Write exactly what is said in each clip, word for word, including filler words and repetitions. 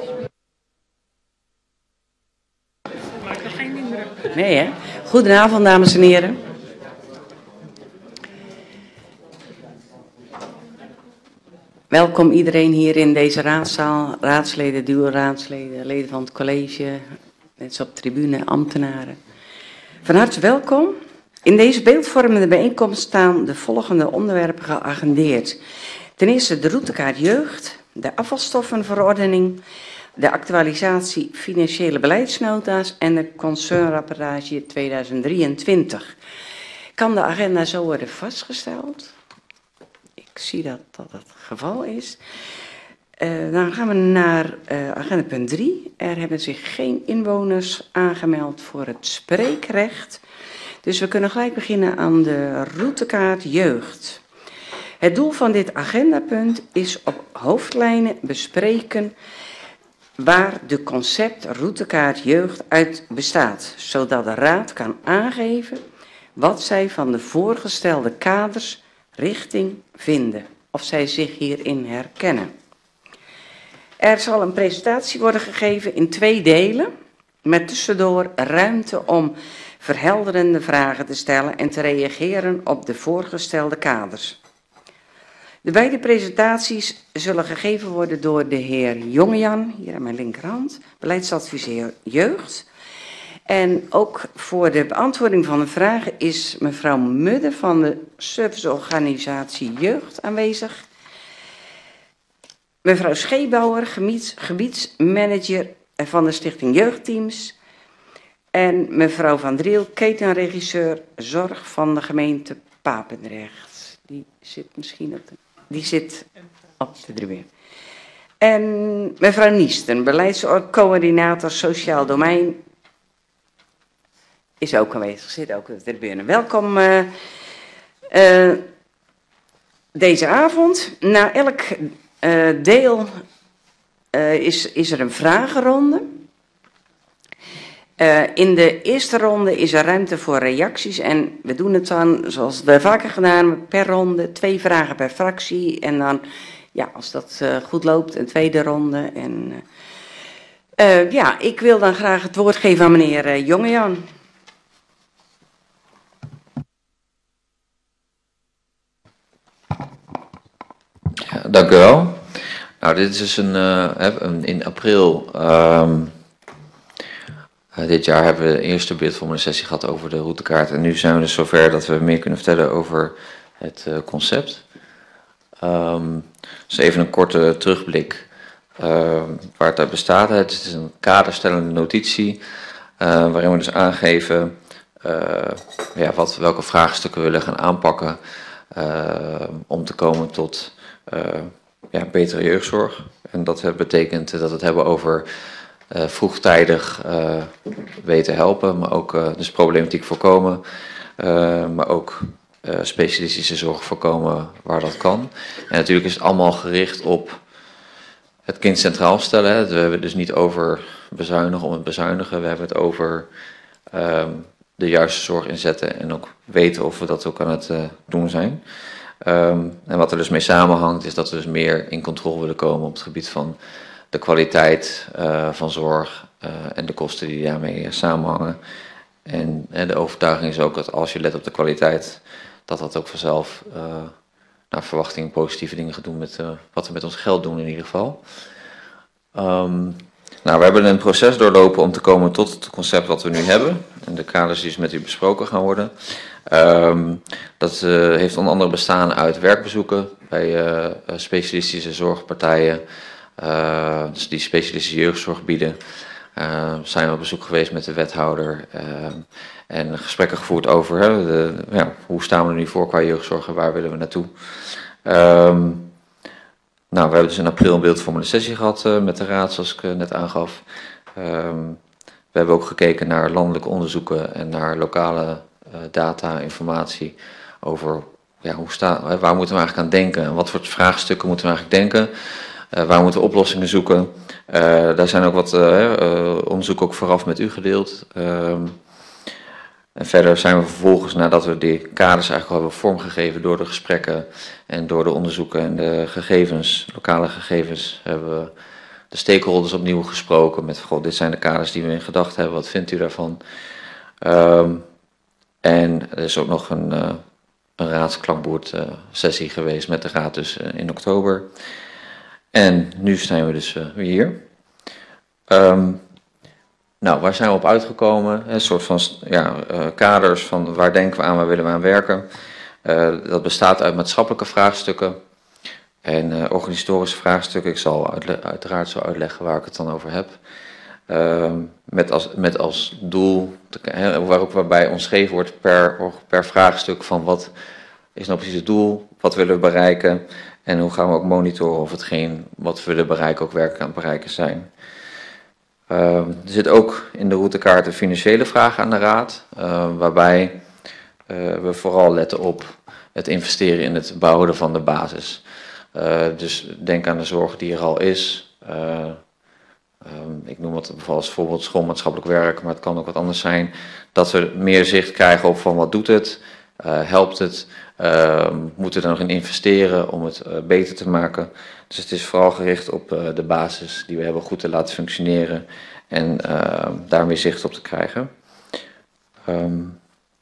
Maak er geen indruk. Nee, hè? Goedenavond, dames en heren. Welkom iedereen hier in deze raadzaal, raadsleden, duo-raadsleden, leden van het college, mensen op tribune, ambtenaren. Van harte welkom. In deze beeldvormende bijeenkomst staan de volgende onderwerpen geagendeerd. Ten eerste de routekaart jeugd, de afvalstoffenverordening, de actualisatie financiële beleidsnota's en de concernrapportage tweeduizend drieëntwintig. Kan de agenda zo worden vastgesteld? Ik zie dat dat het geval is. Uh, dan gaan we naar uh, agenda punt drie. Er hebben zich geen inwoners aangemeld voor het spreekrecht. Dus we kunnen gelijk beginnen aan de routekaart jeugd. Het doel van dit agendapunt is op hoofdlijnen bespreken waar de concept routekaart jeugd uit bestaat, zodat de raad kan aangeven wat zij van de voorgestelde kaders richting vinden, of zij zich hierin herkennen. Er zal een presentatie worden gegeven in twee delen, met tussendoor ruimte om verhelderende vragen te stellen en te reageren op de voorgestelde kaders. De beide presentaties zullen gegeven worden door de heer Jongejan, hier aan mijn linkerhand, beleidsadviseur jeugd. En ook voor de beantwoording van de vragen is mevrouw Mudde van de serviceorganisatie jeugd aanwezig. Mevrouw Scheebouwer, gebieds, gebiedsmanager van de stichting jeugdteams. En mevrouw Van Driel, ketenregisseur zorg van de gemeente Papendrecht. Die zit misschien op de, die zit op de tribune. En mevrouw Niesten, beleidscoördinator sociaal domein, is ook aanwezig, zit ook op de tribune. Welkom uh, uh, deze avond. Na elk uh, deel uh, is, is er een vragenronde. Uh, in de eerste ronde is er ruimte voor reacties en we doen het dan, zoals we vaker gedaan hebben, per ronde, twee vragen per fractie. En dan, ja, als dat uh, goed loopt, een tweede ronde. En, uh, uh, ja, ik wil dan graag het woord geven aan meneer uh, Jongejan. Ja, dank u wel. Nou, dit is dus een, uh, een in april um, uh, dit jaar hebben we de eerste beeldvormende sessie gehad over de routekaart. En nu zijn we dus zover dat we meer kunnen vertellen over het uh, concept. Um, dus even een korte terugblik uh, waar het uit bestaat. Het is een kaderstellende notitie uh, waarin we dus aangeven uh, ja, wat, welke vraagstukken we willen gaan aanpakken uh, om te komen tot Uh, ja, betere jeugdzorg. En dat betekent dat we het hebben over uh, vroegtijdig uh, weten helpen, maar ook uh, dus problematiek voorkomen, uh, maar ook uh, specialistische zorg voorkomen waar dat kan. En natuurlijk is het allemaal gericht op het kind centraal stellen. Hè. We hebben het dus niet over bezuinigen om het bezuinigen, we hebben het over uh, de juiste zorg inzetten en ook weten of we dat ook aan het uh, doen zijn. Um, en wat er dus mee samenhangt is dat we dus meer in controle willen komen op het gebied van de kwaliteit uh, van zorg uh, en de kosten die daarmee uh, samenhangen. En, en de overtuiging is ook dat als je let op de kwaliteit, dat dat ook vanzelf uh, naar verwachting positieve dingen gaat doen met uh, wat we met ons geld doen in ieder geval. Um, nou, we hebben een proces doorlopen om te komen tot het concept wat we nu hebben. En de kaders die dus met u besproken gaan worden. Um, dat uh, heeft onder andere bestaan uit werkbezoeken bij uh, specialistische zorgpartijen, uh, dus die specialistische jeugdzorg bieden. Uh, zijn we op bezoek geweest met de wethouder uh, en gesprekken gevoerd over hè, de, ja, hoe staan we er nu voor qua jeugdzorg en waar willen we naartoe. Um, nou, we hebben dus in april een beeldvormende sessie gehad uh, met de raad, zoals ik uh, net aangaf. Um, we hebben ook gekeken naar landelijke onderzoeken en naar lokale Uh, data, informatie over ja, hoe sta, waar moeten we eigenlijk aan denken en wat voor vraagstukken moeten we eigenlijk denken, uh, waar moeten we oplossingen zoeken. Uh, daar zijn ook wat uh, uh, onderzoeken ook vooraf met u gedeeld. Uh, en verder zijn we vervolgens, nadat we die kaders eigenlijk al hebben vormgegeven door de gesprekken en door de onderzoeken en de gegevens, lokale gegevens, hebben we de stakeholders opnieuw gesproken met, goh, dit zijn de kaders die we in gedachten hebben, wat vindt u daarvan? Um, en er is ook nog een, uh, een raadsklankbord uh, sessie geweest met de raad dus uh, in oktober. En nu zijn we dus uh, weer hier. Um, nou, waar zijn we op uitgekomen? Een soort van ja, uh, kaders van waar denken we aan, waar willen we aan werken. Uh, dat bestaat uit maatschappelijke vraagstukken en uh, organisatorische vraagstukken. Ik zal uitle- uiteraard zo uitleggen waar ik het dan over heb. Uh, met, als, met als doel, te, he, waar ook waarbij omschreven wordt per, per vraagstuk van wat is nou precies het doel, wat willen we bereiken en hoe gaan we ook monitoren of hetgeen wat we willen bereiken ook werkelijk aan het bereiken zijn. Uh, er zit ook in de routekaart een financiële vraag aan de raad, uh, waarbij uh, we vooral letten op het investeren in het behouden van de basis. Uh, dus denk aan de zorg die er al is. Uh, Um, ik noem het bijvoorbeeld als voorbeeld schoolmaatschappelijk werk, maar het kan ook wat anders zijn. Dat we meer zicht krijgen op van wat doet het, uh, helpt het, uh, moeten we er nog in investeren om het uh, beter te maken. Dus het is vooral gericht op uh, de basis die we hebben goed te laten functioneren en uh, daar meer zicht op te krijgen. Um,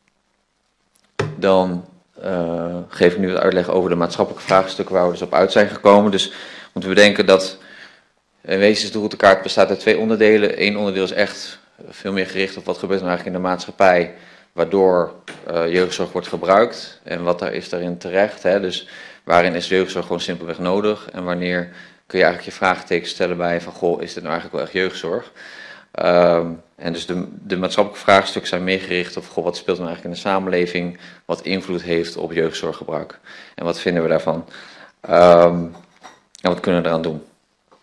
dan uh, geef ik nu het uitleg over de maatschappelijke vraagstukken waar we dus op uit zijn gekomen. Dus moeten we bedenken dat in wezen is de routekaart bestaat uit twee onderdelen. Eén onderdeel is echt veel meer gericht op wat gebeurt er eigenlijk in de maatschappij, waardoor uh, jeugdzorg wordt gebruikt en wat daar is daarin terecht. Hè? Dus waarin is jeugdzorg gewoon simpelweg nodig en wanneer kun je eigenlijk je vraagteken stellen bij van goh, is dit nou eigenlijk wel echt jeugdzorg? Um, en dus de, de maatschappelijke vraagstukken zijn meer gericht op goh, wat speelt er nou eigenlijk in de samenleving, wat invloed heeft op jeugdzorggebruik en wat vinden we daarvan um, en wat kunnen we eraan doen.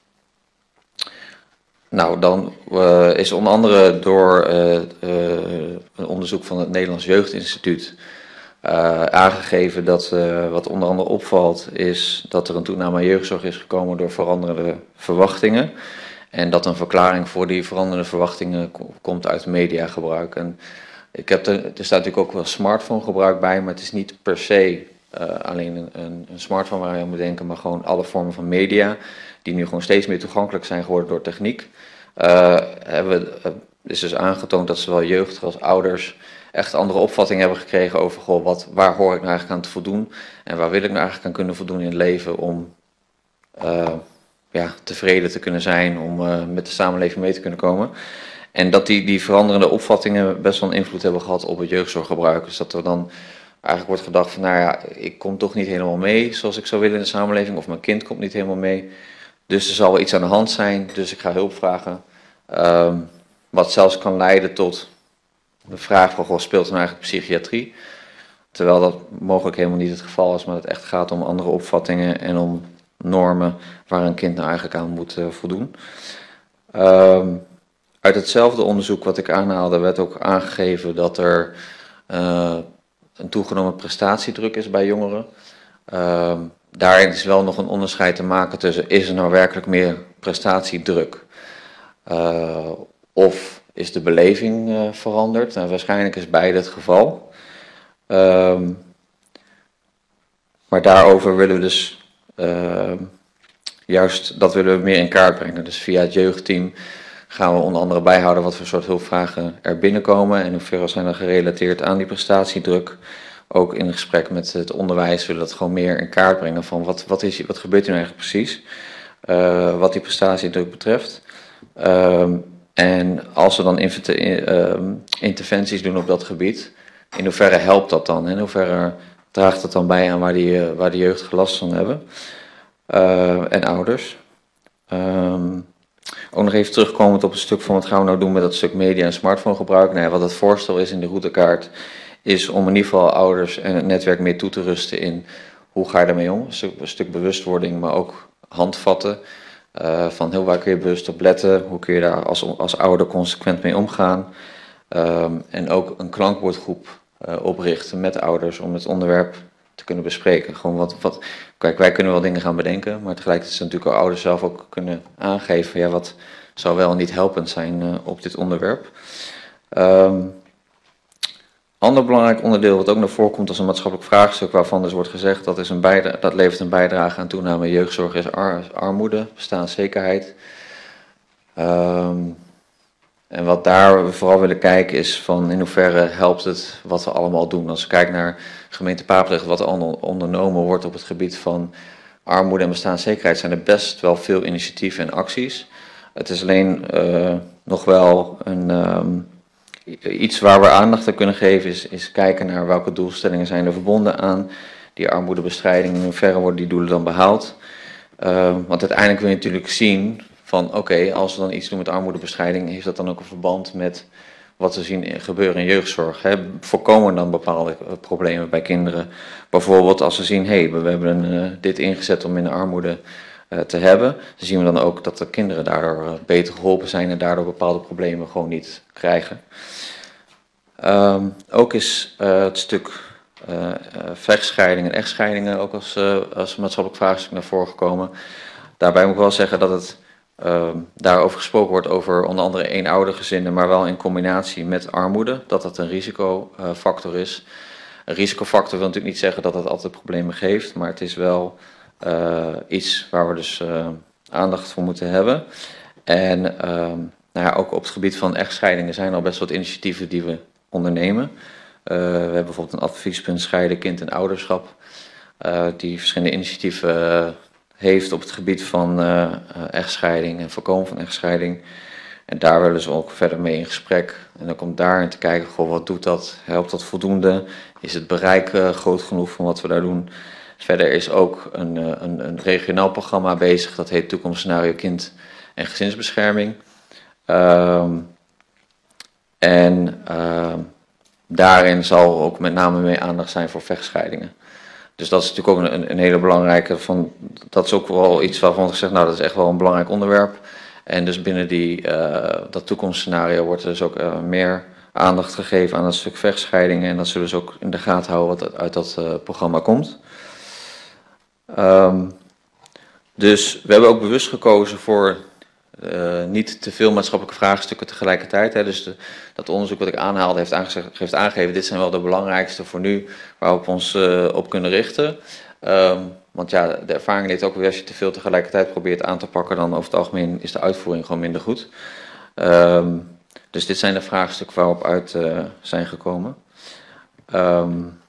Nou, dan uh, is onder andere door uh, uh, een onderzoek van het Nederlands Jeugdinstituut uh, aangegeven dat uh, wat onder andere opvalt is dat er een toename aan jeugdzorg is gekomen door veranderende verwachtingen. En dat een verklaring voor die veranderende verwachtingen ko- komt uit mediagebruik. En ik heb er, er staat natuurlijk ook wel smartphonegebruik bij, maar het is niet per se uh, alleen een, een, een smartphone waar je aan moet denken, maar gewoon alle vormen van media die nu gewoon steeds meer toegankelijk zijn geworden door techniek. Uh, hebben we, uh, is dus aangetoond dat zowel jeugd als ouders echt andere opvattingen hebben gekregen over goh, wat, waar hoor ik nou eigenlijk aan te voldoen en waar wil ik nou eigenlijk aan kunnen voldoen in het leven om uh, ja, tevreden te kunnen zijn, om uh, met de samenleving mee te kunnen komen. En dat die, die veranderende opvattingen best wel een invloed hebben gehad op het jeugdzorggebruik. Dus dat er dan eigenlijk wordt gedacht van nou ja, ik kom toch niet helemaal mee zoals ik zou willen in de samenleving, of mijn kind komt niet helemaal mee. Dus er zal wel iets aan de hand zijn, dus ik ga hulp vragen. Um, wat zelfs kan leiden tot de vraag van, goh, speelt er nou eigenlijk psychiatrie? Terwijl dat mogelijk helemaal niet het geval is, maar het echt gaat om andere opvattingen en om normen waar een kind nou eigenlijk aan moet uh, voldoen. Um, uit hetzelfde onderzoek wat ik aanhaalde werd ook aangegeven dat er uh, een toegenomen prestatiedruk is bij jongeren. Um, Daarin is wel nog een onderscheid te maken tussen, is er nou werkelijk meer prestatiedruk? Uh, of is de beleving uh, veranderd? Nou, waarschijnlijk is beide het geval. Um, maar daarover willen we dus, uh, juist dat willen we meer in kaart brengen. Dus via het jeugdteam gaan we onder andere bijhouden wat voor soort hulpvragen er binnenkomen en hoeverre zijn er gerelateerd aan die prestatiedruk. Ook in gesprek met het onderwijs willen we dat gewoon meer in kaart brengen van wat, wat, is, wat gebeurt er nou eigenlijk precies, uh, wat die prestatiedruk betreft. Um, en als we dan inventer- uh, interventies doen op dat gebied, in hoeverre helpt dat dan? In hoeverre draagt dat dan bij aan waar die, uh, waar die jeugd last van hebben uh, en ouders. Um, ook nog even terugkomend op een stuk van wat gaan we nou doen met dat stuk media en smartphonegebruik. Nou ja, wat het voorstel is in de routekaart is om in ieder geval ouders en het netwerk meer toe te rusten in hoe ga je daarmee om. Een stuk, een stuk bewustwording, maar ook handvatten uh, van heel waar kun je bewust op letten. Hoe kun je daar als, als ouder consequent mee omgaan. Um, en ook een klankwoordgroep uh, oprichten met ouders om het onderwerp te kunnen bespreken. Gewoon wat, wat, kijk, wij kunnen wel dingen gaan bedenken, maar tegelijkertijd is het natuurlijk ook ouders zelf ook kunnen aangeven, ja, wat zou wel niet helpend zijn uh, op dit onderwerp. Um, Ander belangrijk onderdeel wat ook naar voren komt als een maatschappelijk vraagstuk waarvan dus wordt gezegd dat, is een bijdrage, dat levert een bijdrage aan toename jeugdzorg is ar, armoede, bestaanszekerheid. Um, en wat daar we vooral willen kijken is van in hoeverre helpt het wat we allemaal doen. Als we kijken naar gemeente Papendrecht, wat er ondernomen wordt op het gebied van armoede en bestaanszekerheid, zijn er best wel veel initiatieven en acties. Het is alleen uh, nog wel een, um, iets waar we aandacht aan kunnen geven, is, is kijken naar welke doelstellingen zijn er verbonden aan die armoedebestrijding en in hoeverre worden die doelen dan behaald. Uh, want uiteindelijk wil je natuurlijk zien van oké, okay, als we dan iets doen met armoedebestrijding, heeft dat dan ook een verband met wat we zien gebeuren in jeugdzorg. Hè? Voorkomen dan bepaalde problemen bij kinderen. Bijvoorbeeld als we zien, hé, hey, we hebben uh, dit ingezet om minder armoede uh, te hebben, dan zien we dan ook dat de kinderen daardoor uh, beter geholpen zijn en daardoor bepaalde problemen gewoon niet krijgen. Um, ook is uh, het stuk uh, uh, vechtscheidingen en echtscheidingen ook als, uh, als maatschappelijk vraagstuk naar voren gekomen. Daarbij moet ik wel zeggen dat het uh, daarover gesproken wordt over onder andere eenoudergezinnen, maar wel in combinatie met armoede, dat dat een risicofactor uh, is. Een risicofactor wil natuurlijk niet zeggen dat het altijd problemen geeft, maar het is wel uh, iets waar we dus uh, aandacht voor moeten hebben. En uh, nou ja, ook op het gebied van echtscheidingen zijn er al best wat initiatieven die we ondernemen. Uh, we hebben bijvoorbeeld een adviespunt scheiden, kind en ouderschap, uh, die verschillende initiatieven uh, heeft op het gebied van uh, echtscheiding en voorkomen van echtscheiding. En daar willen ze ook verder mee in gesprek. En dan komt daarin te kijken, goh, wat doet dat? Helpt dat voldoende? Is het bereik uh, groot genoeg van wat we daar doen? Verder is ook een, uh, een, een regionaal programma bezig, dat heet Toekomstscenario Kind en Gezinsbescherming. Um, en uh, daarin zal ook met name mee aandacht zijn voor vechtscheidingen. Dus dat is natuurlijk ook een, een hele belangrijke, van, dat is ook wel iets waarvan ik zeg, nou dat is echt wel een belangrijk onderwerp. En dus binnen die, uh, dat toekomstscenario wordt er dus ook uh, meer aandacht gegeven aan dat stuk vechtscheidingen. En dat zullen we dus ook in de gaten houden wat uit dat uh, programma komt. Um, dus we hebben ook bewust gekozen voor uh, niet te veel maatschappelijke vraagstukken tegelijkertijd. Hè. Dus de, dat onderzoek wat ik aanhaalde heeft, aangezegd, heeft aangegeven, dit zijn wel de belangrijkste voor nu waar we ons uh, op kunnen richten. Um, want ja, de ervaring leert ook weer, als je te veel tegelijkertijd probeert aan te pakken, dan over het algemeen is de uitvoering gewoon minder goed. Um, dus dit zijn de vraagstukken waarop uit uh, zijn gekomen. Um,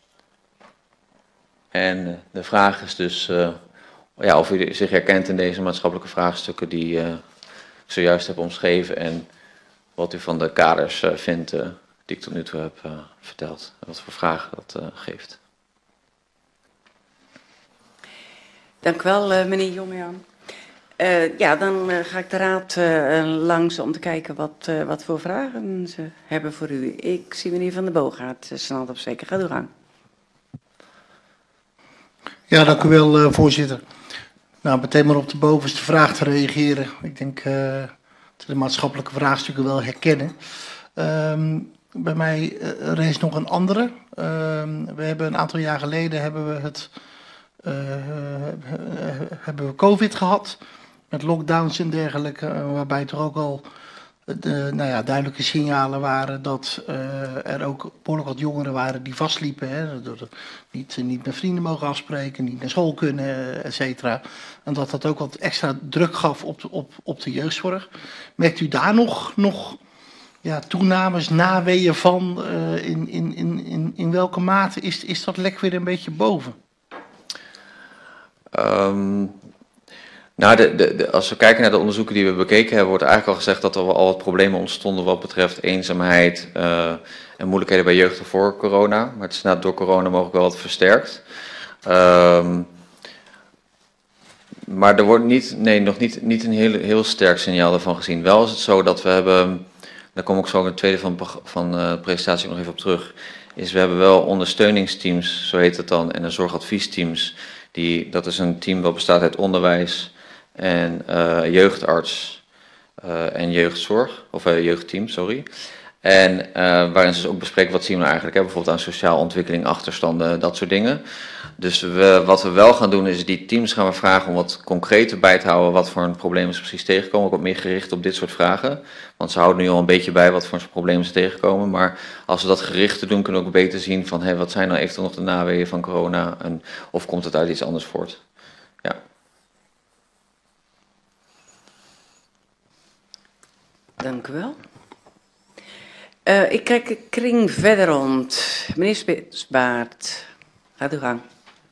en de vraag is dus uh, ja, of u zich herkent in deze maatschappelijke vraagstukken die uh, ik zojuist heb omschreven en wat u van de kaders uh, vindt uh, die ik tot nu toe heb uh, verteld. En wat voor vragen dat uh, geeft. Dank u wel, uh, meneer Jongejan. Uh, ja, dan uh, ga ik de raad uh, langs om te kijken wat, uh, wat voor vragen ze hebben voor u. Ik zie meneer Van der Boogaard uh, snel op zeker. Gaat u gang. Ja, dank u wel, uh, voorzitter. Nou, meteen maar op de bovenste vraag te reageren. Ik denk uh, dat de maatschappelijke vraagstukken wel herkennen. Um, bij mij uh, er is nog een andere. Um, we hebben een aantal jaar geleden hebben we het uh, hebben we COVID gehad met lockdowns en dergelijke, uh, waarbij toch ook al de, nou ja, duidelijke signalen waren dat uh, er ook behoorlijk wat jongeren waren die vastliepen. Hè, door de, niet, niet met vrienden mogen afspreken, niet naar school kunnen, et cetera. En dat dat ook wat extra druk gaf op de, op, op de jeugdzorg. Merkt u daar nog, nog ja, toenames, naweeën van? Uh, in, in, in, in, in welke mate is, is dat lek weer een beetje boven? Um... Nou, de, de, de, als we kijken naar de onderzoeken die we bekeken hebben, wordt eigenlijk al gezegd dat er al wat problemen ontstonden wat betreft eenzaamheid uh, en moeilijkheden bij jeugd voor corona. Maar het is net door corona mogelijk wel wat versterkt. Um, maar er wordt niet, nee, nog niet, niet een heel, heel sterk signaal daarvan gezien. Wel is het zo dat we hebben, daar kom ik zo in het tweede van, van de presentatie nog even op terug, is we hebben wel ondersteuningsteams, zo heet het dan, en een zorgadviesteams. Die, dat is een team dat bestaat uit onderwijs en uh, jeugdarts uh, en jeugdzorg, of uh, jeugdteam, sorry. En uh, waarin ze dus ook bespreken wat zien we nou eigenlijk, hè? Bijvoorbeeld aan sociale ontwikkeling, achterstanden, dat soort dingen. Dus we, wat we wel gaan doen is die teams gaan we vragen om wat concreter bij te houden wat voor een probleem ze precies tegenkomen. Ook wat meer gericht op dit soort vragen. Want ze houden nu al een beetje bij wat voor problemen ze tegenkomen. Maar als we dat gericht doen, kunnen we ook beter zien van hey, wat zijn nou eventueel nog de naweeën van corona en of komt het uit iets anders voort. Ja. Dank u wel. Uh, ik kijk de kring verder rond. Meneer Spitsbaard, gaat uw gang.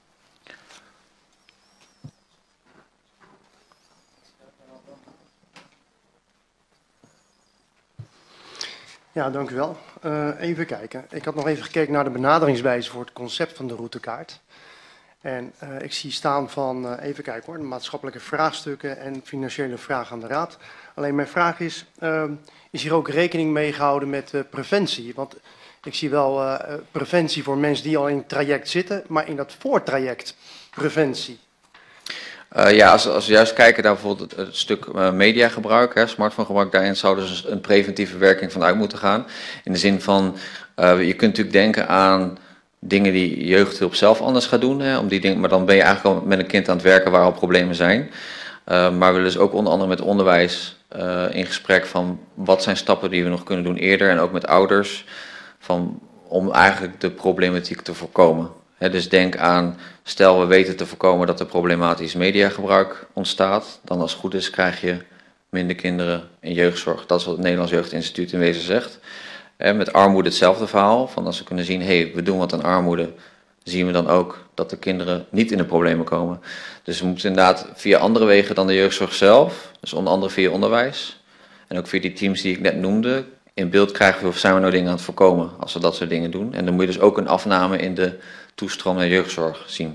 Ja, dank u wel. Uh, even kijken. Ik had nog even gekeken naar de benaderingswijze voor het concept van de routekaart. En uh, ik zie staan van, uh, even kijken hoor, de maatschappelijke vraagstukken en financiële vragen aan de Raad. Alleen mijn vraag is, uh, is hier ook rekening mee gehouden met uh, preventie? Want ik zie wel uh, preventie voor mensen die al in het traject zitten, maar in dat voortraject preventie. Uh, ja, als, als we juist kijken naar bijvoorbeeld het, het stuk uh, mediagebruik, hè, smartphonegebruik, daarin zou dus een preventieve werking van uit moeten gaan. In de zin van, uh, je kunt natuurlijk denken aan dingen die jeugdhulp zelf anders gaat doen, hè, om die dingen, maar dan ben je eigenlijk al met een kind aan het werken waar al problemen zijn. Uh, maar we willen dus ook onder andere met onderwijs uh, in gesprek van wat zijn stappen die we nog kunnen doen eerder en ook met ouders van, om eigenlijk de problematiek te voorkomen. He, dus denk aan, stel we weten te voorkomen dat er problematisch mediagebruik ontstaat, dan als het goed is krijg je minder kinderen in jeugdzorg. Dat is wat het Nederlands Jeugdinstituut in wezen zegt. En met armoede hetzelfde verhaal, van als we kunnen zien, hé, hey, we doen wat aan armoede, zien we dan ook dat de kinderen niet in de problemen komen. Dus we moeten inderdaad via andere wegen dan de jeugdzorg zelf, dus onder andere via onderwijs en ook via die teams die ik net noemde, in beeld krijgen we of zijn we nou dingen aan het voorkomen als we dat soort dingen doen. En dan moet je dus ook een afname in de toestroom naar jeugdzorg zien.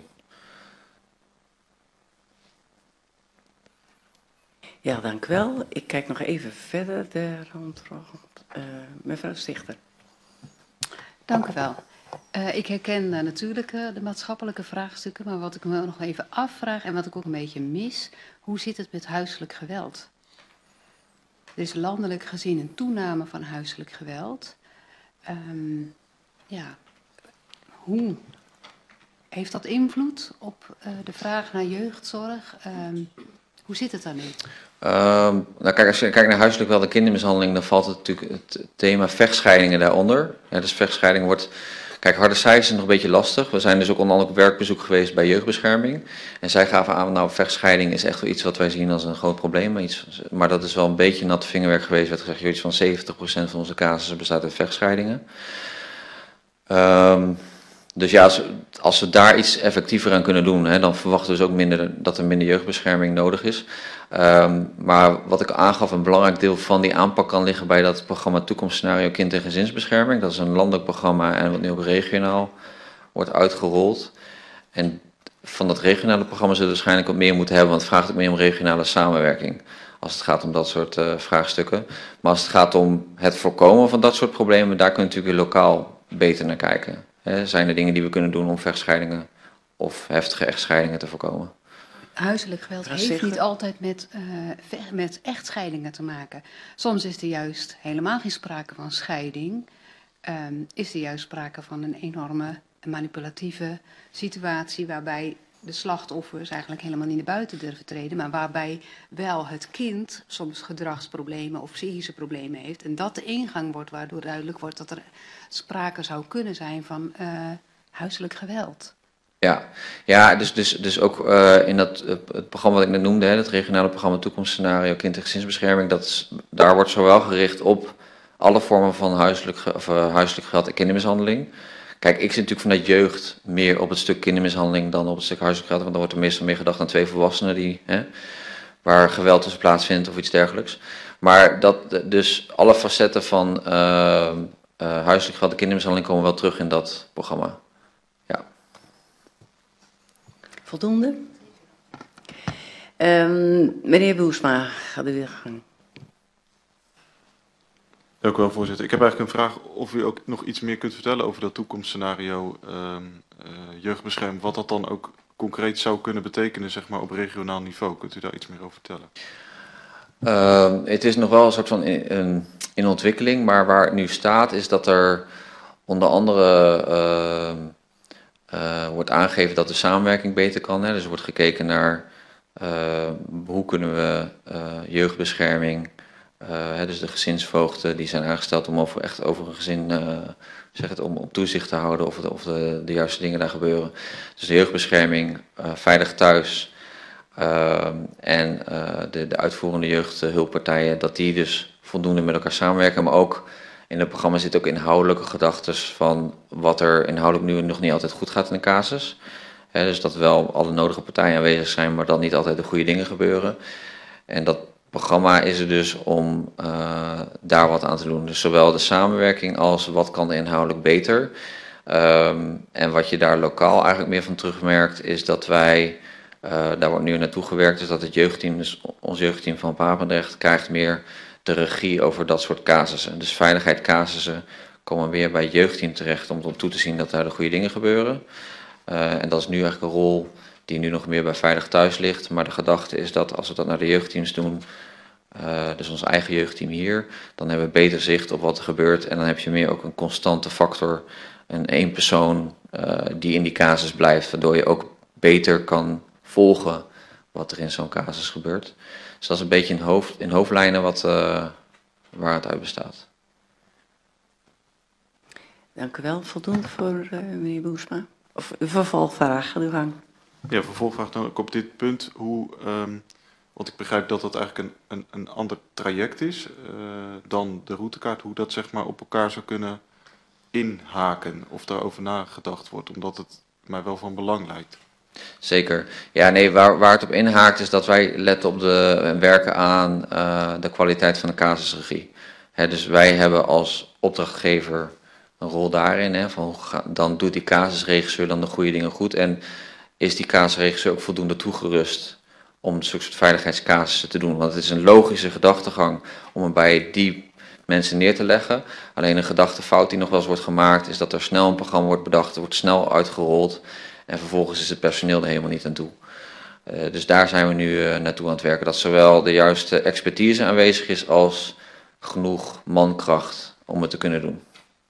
Ja, dank u wel. Ik kijk nog even verder de rond. Uh, mevrouw Stichter. Dank u wel. Uh, ik herken uh, natuurlijk uh, de maatschappelijke vraagstukken, maar wat ik me nog even afvraag en wat ik ook een beetje mis, hoe zit het met huiselijk geweld? Er is landelijk gezien een toename van huiselijk geweld. Um, ja, hoe heeft dat invloed op uh, de vraag naar jeugdzorg? Um, hoe zit het daarmee? Uh, nou kijk, als je kijkt naar huiselijk geweld en kindermishandeling, dan valt het natuurlijk het thema vechtscheidingen daaronder. Ja, dus vechtscheiding wordt... Kijk, harde cijfers zijn nog een beetje lastig. We zijn dus ook onder andere op werkbezoek geweest bij jeugdbescherming. En zij gaven aan, nou, vechtscheiding is echt wel iets wat wij zien als een groot probleem. Maar, iets, maar dat is wel een beetje nat vingerwerk geweest. werd gezegd, iets van zeventig procent van onze casussen bestaat uit vechtscheidingen. Um, dus ja, als, als we daar iets effectiever aan kunnen doen, hè, dan verwachten we dus ook minder, dat er minder jeugdbescherming nodig is. Um, maar wat ik aangaf, een belangrijk deel van die aanpak kan liggen bij dat programma Toekomstscenario Kind- en Gezinsbescherming. Dat is een landelijk programma en wat nu ook regionaal wordt uitgerold. En van dat regionale programma zullen we waarschijnlijk wat meer moeten hebben, want het vraagt ook meer om regionale samenwerking. Als het gaat om dat soort uh, vraagstukken. Maar als het gaat om het voorkomen van dat soort problemen, daar kunnen we natuurlijk weer lokaal beter naar kijken. He, zijn er dingen die we kunnen doen om vechtscheidingen of heftige echtscheidingen te voorkomen? Huiselijk geweld heeft niet altijd met, uh, met echtscheidingen te maken. Soms is er juist helemaal geen sprake van scheiding. Um, is er juist sprake van een enorme manipulatieve situatie waarbij de slachtoffers eigenlijk helemaal niet naar buiten durven treden, maar waarbij wel het kind soms gedragsproblemen of psychische problemen heeft. En dat de ingang wordt waardoor duidelijk wordt dat er sprake zou kunnen zijn van uh, huiselijk geweld. Ja, ja dus, dus, dus ook uh, in dat, uh, het programma wat ik net noemde, hè, het regionale programma Toekomstscenario Kind- en Gezinsbescherming, dat is, daar wordt zowel gericht op alle vormen van huiselijk, of, uh, huiselijk geweld en kindermishandeling. Kijk, ik zit natuurlijk vanuit jeugd meer op het stuk kindermishandeling dan op het stuk huiselijk geweld, want dan wordt er meestal meer gedacht aan twee volwassenen die, hè, waar geweld tussen plaatsvindt of iets dergelijks. Maar dat, dus alle facetten van uh, uh, huiselijk geweld en kindermishandeling komen wel terug in dat programma. Ja. Voldoende? Um, meneer Boersma, gaat u weer gang. Dank u wel, voorzitter. Ik heb eigenlijk een vraag of u ook nog iets meer kunt vertellen over dat toekomstscenario uh, uh, jeugdbescherming. Wat dat dan ook concreet zou kunnen betekenen, zeg maar, op regionaal niveau. Kunt u daar iets meer over vertellen? Uh, het is nog wel een soort van in, in ontwikkeling, maar waar het nu staat is dat er onder andere uh, uh, wordt aangegeven dat de samenwerking beter kan. Hè? Dus er wordt gekeken naar uh, hoe kunnen we uh, jeugdbescherming, uh, hè, dus de gezinsvoogden die zijn aangesteld om over, echt over een gezin, uh, zeg het, om op toezicht te houden of, de, of de, de juiste dingen daar gebeuren. Dus de jeugdbescherming, uh, veilig thuis uh, en uh, de, de uitvoerende jeugdhulppartijen, dat die dus voldoende met elkaar samenwerken, maar ook in het programma zitten ook inhoudelijke gedachten van wat er inhoudelijk nu nog niet altijd goed gaat in de casus. He, dus dat wel alle nodige partijen aanwezig zijn, maar dat niet altijd de goede dingen gebeuren. En dat programma is er dus om uh, daar wat aan te doen. Dus zowel de samenwerking als wat kan er inhoudelijk beter. Um, en wat je daar lokaal eigenlijk meer van terugmerkt is dat wij, uh, daar wordt nu naartoe gewerkt, is dat het jeugdteam, dus ons jeugdteam van Papendrecht, krijgt meer de regie over dat soort casussen. Dus veiligheidscasussen komen weer bij het jeugdteam terecht om op toe te zien dat daar de goede dingen gebeuren. Uh, en dat is nu eigenlijk een rol die nu nog meer bij Veilig Thuis ligt. Maar de gedachte is dat als we dat naar de jeugdteams doen, uh, dus ons eigen jeugdteam hier, dan hebben we beter zicht op wat er gebeurt. En dan heb je meer ook een constante factor, een één persoon uh, die in die casus blijft, waardoor je ook beter kan volgen wat er in zo'n casus gebeurt. Dus dat is een beetje in, hoofd, in hoofdlijnen wat, uh, waar het uit bestaat. Dank u wel. Voldoende voor uh, meneer Boersma? Of een vervolgvraag, ga uw gang. Ja, vervolgvraag dan ook op dit punt. Hoe, um, want ik begrijp dat dat eigenlijk een, een, een ander traject is uh, dan de routekaart. Hoe dat zeg maar op elkaar zou kunnen inhaken of daarover nagedacht wordt. Omdat het mij wel van belang lijkt. Zeker. Ja, nee, waar, waar het op inhaakt is dat wij letten op de, en werken aan uh, de kwaliteit van de casusregie. He, dus wij hebben als opdrachtgever een rol daarin. He, van, dan doet die casusregisseur dan de goede dingen goed. En is die casusregisseur ook voldoende toegerust om zulke soort veiligheidscasussen te doen. Want het is een logische gedachtegang om er bij die mensen neer te leggen. Alleen een gedachtefout die nog wel eens wordt gemaakt is dat er snel een programma wordt bedacht, er wordt snel uitgerold. En vervolgens is het personeel er helemaal niet aan toe. Uh, dus daar zijn we nu uh, naartoe aan het werken. Dat zowel de juiste expertise aanwezig is als genoeg mankracht om het te kunnen doen.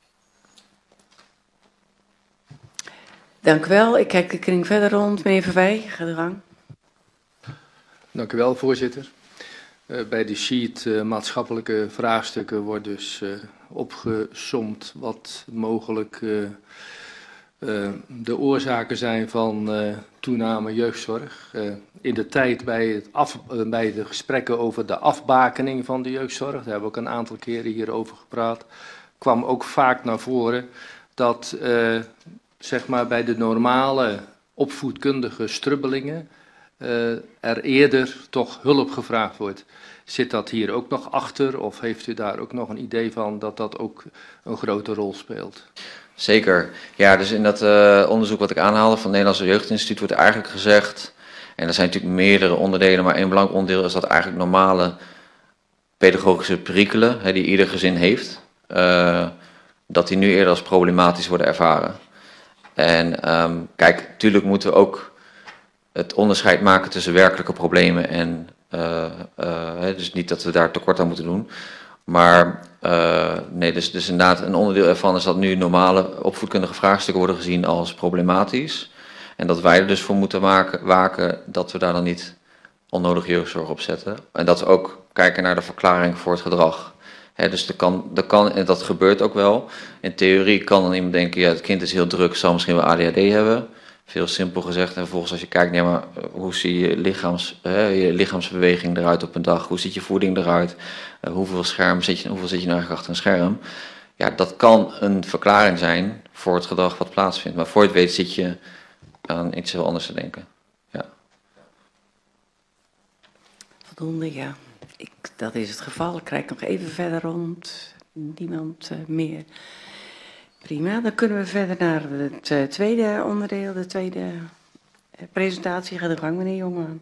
Dank u wel. Ik kijk de kring verder rond. Meneer Verwij, ga de gang. Dank u wel, voorzitter. Uh, bij de sheet uh, maatschappelijke vraagstukken wordt dus uh, opgesomd wat mogelijk uh, uh, de oorzaken zijn van uh, toename jeugdzorg. Uh, in de tijd bij, het af, uh, bij de gesprekken over de afbakening van de jeugdzorg, daar hebben we ook een aantal keren hierover gepraat, kwam ook vaak naar voren dat uh, zeg maar bij de normale opvoedkundige strubbelingen uh, er eerder toch hulp gevraagd wordt. Zit dat hier ook nog achter of heeft u daar ook nog een idee van dat dat ook een grote rol speelt? Zeker. Ja, dus in dat uh, onderzoek wat ik aanhaalde van het Nederlandse Jeugdinstituut wordt eigenlijk gezegd, en er zijn natuurlijk meerdere onderdelen, maar één belangrijk onderdeel is dat eigenlijk normale pedagogische perikelen, hè, die ieder gezin heeft, uh, dat die nu eerder als problematisch worden ervaren. En um, kijk, natuurlijk moeten we ook het onderscheid maken tussen werkelijke problemen en Uh, uh, dus niet dat we daar tekort aan moeten doen. Maar uh, nee, dus, dus inderdaad een onderdeel ervan is dat nu normale opvoedkundige vraagstukken worden gezien als problematisch. En dat wij er dus voor moeten maken, waken dat we daar dan niet onnodig jeugdzorg op zetten. En dat we ook kijken naar de verklaring voor het gedrag. He, dus er kan, er kan, en dat gebeurt ook wel. In theorie kan dan iemand denken, ja, het kind is heel druk, zal misschien wel A D H D hebben. Veel simpel gezegd. En vervolgens als je kijkt, nee, maar hoe zie je, lichaams, hè, je lichaamsbeweging eruit op een dag? Hoe ziet je voeding eruit? Uh, hoeveel, scherm zit je, hoeveel zit je nou eigenlijk achter een scherm? Ja, dat kan een verklaring zijn voor het gedrag wat plaatsvindt. Maar voor je het weet zit je aan iets heel anders te denken. Ja. Voldoende, ja. Ik, dat is het geval. Ik krijg nog even verder rond. Niemand uh, meer. Prima, dan kunnen we verder naar het uh, tweede onderdeel, de tweede uh, presentatie. Ga de gang, meneer Jongeman.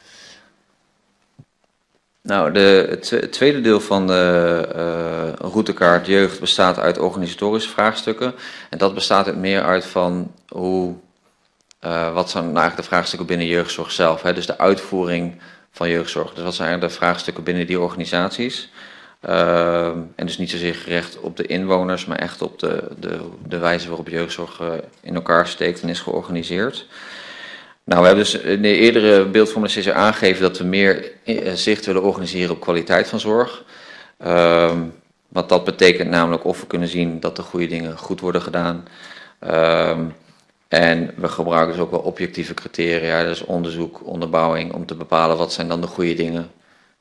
Nou, de, het tweede deel van de uh, routekaart jeugd bestaat uit organisatorische vraagstukken. En dat bestaat het meer uit van hoe, uh, wat zijn nou eigenlijk de vraagstukken binnen jeugdzorg zelf. Hè? Dus de uitvoering van jeugdzorg. Dus wat zijn eigenlijk de vraagstukken binnen die organisaties. Uh, en dus niet zozeer gericht op de inwoners, maar echt op de, de, de wijze waarop jeugdzorg uh, in elkaar steekt en is georganiseerd. Nou, we hebben dus in de eerdere beeldvorming aangegeven dat we meer zicht willen organiseren op kwaliteit van zorg. Uh, wat dat betekent namelijk of we kunnen zien dat de goede dingen goed worden gedaan. Uh, en we gebruiken dus ook wel objectieve criteria, dus onderzoek, onderbouwing, om te bepalen wat zijn dan de goede dingen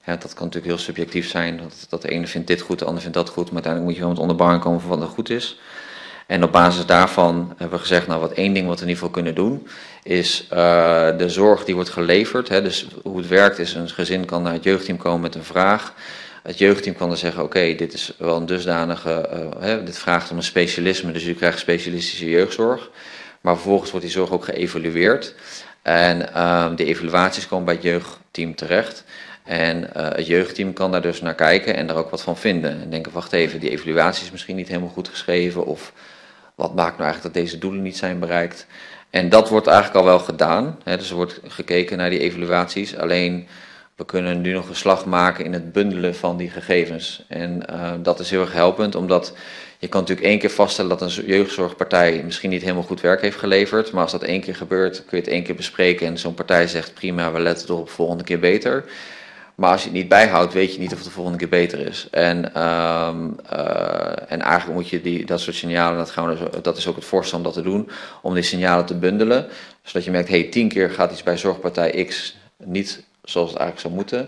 Ja, dat kan natuurlijk heel subjectief zijn. Dat, dat de ene vindt dit goed, de ander vindt dat goed. Maar uiteindelijk moet je wel met onderbouwing komen van wat er goed is. En op basis daarvan hebben we gezegd, nou wat één ding wat we in ieder geval kunnen doen, is uh, de zorg die wordt geleverd. Hè, dus hoe het werkt is, een gezin kan naar het jeugdteam komen met een vraag. Het jeugdteam kan dan zeggen, oké, okay, dit is wel een dusdanige, uh, hè, dit vraagt om een specialisme, dus u krijgt specialistische jeugdzorg. Maar vervolgens wordt die zorg ook geëvalueerd. En uh, die evaluaties komen bij het jeugdteam terecht. En uh, het jeugdteam kan daar dus naar kijken en daar ook wat van vinden. En denken, wacht even, die evaluatie is misschien niet helemaal goed geschreven. Of wat maakt nou eigenlijk dat deze doelen niet zijn bereikt? En dat wordt eigenlijk al wel gedaan. Hè, dus er wordt gekeken naar die evaluaties. Alleen, we kunnen nu nog een slag maken in het bundelen van die gegevens. En uh, dat is heel erg helpend, omdat je kan natuurlijk één keer vaststellen dat een jeugdzorgpartij misschien niet helemaal goed werk heeft geleverd. Maar als dat één keer gebeurt, kun je het één keer bespreken en zo'n partij zegt, prima, we letten erop, volgende keer beter. Maar als je het niet bijhoudt, weet je niet of het de volgende keer beter is. En, um, uh, en eigenlijk moet je die, dat soort signalen, dat, gaan we dus, dat is ook het voorstel om dat te doen, om die signalen te bundelen. Zodat je merkt, hé, hey, tien keer gaat iets bij zorgpartij X niet zoals het eigenlijk zou moeten.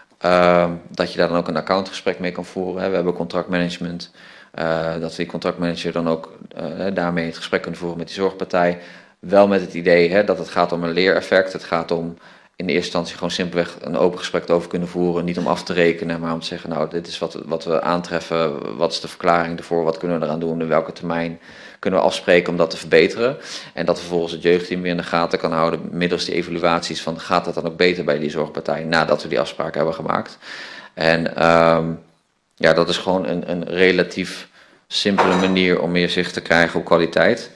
Uh, dat je daar dan ook een accountgesprek mee kan voeren. Hè. We hebben contractmanagement. Uh, dat we die contractmanager dan ook uh, daarmee het gesprek kunnen voeren met die zorgpartij. Wel met het idee hè, dat het gaat om een leereffect. Het gaat om in de eerste instantie gewoon simpelweg een open gesprek over kunnen voeren. Niet om af te rekenen, maar om te zeggen, nou, dit is wat, wat we aantreffen. Wat is de verklaring ervoor? Wat kunnen we eraan doen? In welke termijn kunnen we afspreken om dat te verbeteren? En dat vervolgens het jeugdteam weer in de gaten kan houden middels die evaluaties van, gaat dat dan ook beter bij die zorgpartij nadat we die afspraken hebben gemaakt? En um, ja, dat is gewoon een, een relatief simpele manier om meer zicht te krijgen op kwaliteit.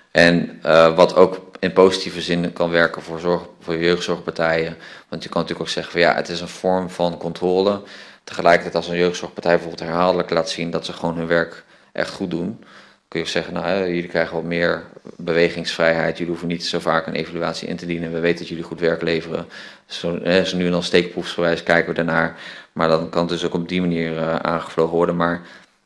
En uh, wat ook in positieve zin kan werken voor, zorg, voor jeugdzorgpartijen. Want je kan natuurlijk ook zeggen van ja, het is een vorm van controle. Tegelijkertijd als een jeugdzorgpartij bijvoorbeeld herhaaldelijk laat zien dat ze gewoon hun werk echt goed doen, kun je zeggen, nou, jullie krijgen wat meer bewegingsvrijheid, jullie hoeven niet zo vaak een evaluatie in te dienen, we weten dat jullie goed werk leveren. Zo, eh, zo nu en dan steekproefsgewijs kijken we daarnaar, maar dan kan het dus ook op die manier uh, aangevlogen worden. Maar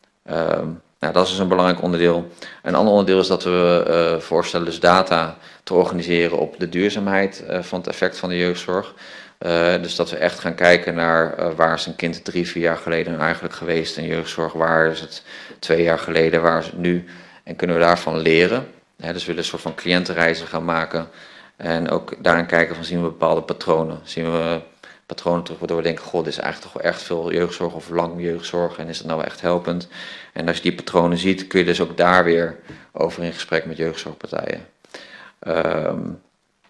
uh, nou, dat is dus een belangrijk onderdeel. Een ander onderdeel is dat we uh, voorstellen dus data te organiseren op de duurzaamheid uh, van het effect van de jeugdzorg. Uh, dus dat we echt gaan kijken naar uh, waar is een kind drie, vier jaar geleden eigenlijk geweest in jeugdzorg, waar is het twee jaar geleden, waar is het nu en kunnen we daarvan leren. He, dus we willen een soort van cliëntenreizen gaan maken en ook daarin kijken van zien we bepaalde patronen. Zien we patronen terug waardoor we denken, god, dit is eigenlijk toch wel echt veel jeugdzorg of lang jeugdzorg en is dat nou wel echt helpend. En als je die patronen ziet kun je dus ook daar weer over in gesprek met jeugdzorgpartijen. Um,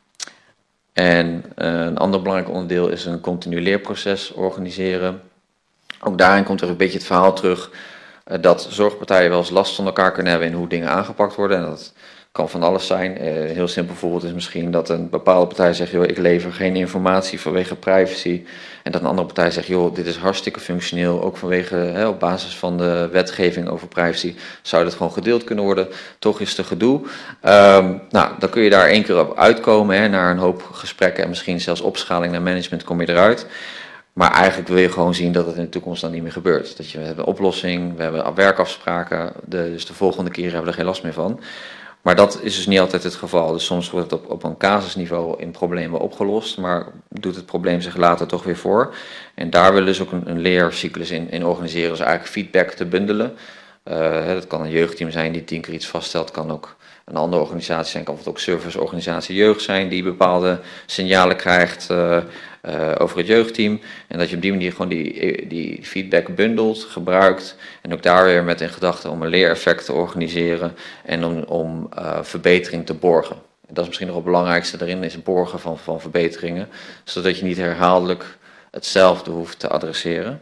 En uh, een ander belangrijk onderdeel is een continu leerproces organiseren. Ook daarin komt er een beetje het verhaal terug uh, dat zorgpartijen wel eens last van elkaar kunnen hebben in hoe dingen aangepakt worden. En dat kan van alles zijn. Uh, een heel simpel voorbeeld is misschien dat een bepaalde partij zegt, joh, ik lever geen informatie vanwege privacy. En dat een andere partij zegt, joh, dit is hartstikke functioneel, ook vanwege, hè, op basis van de wetgeving over privacy, zou dit gewoon gedeeld kunnen worden. Toch is het gedoe. Um, nou, dan kun je daar één keer op uitkomen, hè, naar een hoop gesprekken en misschien zelfs opschaling naar management kom je eruit. Maar eigenlijk wil je gewoon zien dat het in de toekomst dan niet meer gebeurt. Dat je, we hebben een oplossing, we hebben werkafspraken, de, dus de volgende keer hebben we er geen last meer van. Maar dat is dus niet altijd het geval. Dus soms wordt het op, op een casusniveau in problemen opgelost, maar doet het probleem zich later toch weer voor. En daar willen we dus ook een, een leercyclus in, in organiseren, dus eigenlijk feedback te bundelen. Uh, dat kan een jeugdteam zijn die tien keer iets vaststelt, kan ook een andere organisatie zijn, kan bijvoorbeeld ook serviceorganisatie jeugd zijn die bepaalde signalen krijgt uh, uh, over het jeugdteam. En dat je op die manier gewoon die, die feedback bundelt, gebruikt en ook daar weer met in gedachten om een leereffect te organiseren en om, om uh, verbetering te borgen. En dat is misschien nog het belangrijkste daarin, is het borgen van, van verbeteringen, zodat je niet herhaaldelijk hetzelfde hoeft te adresseren.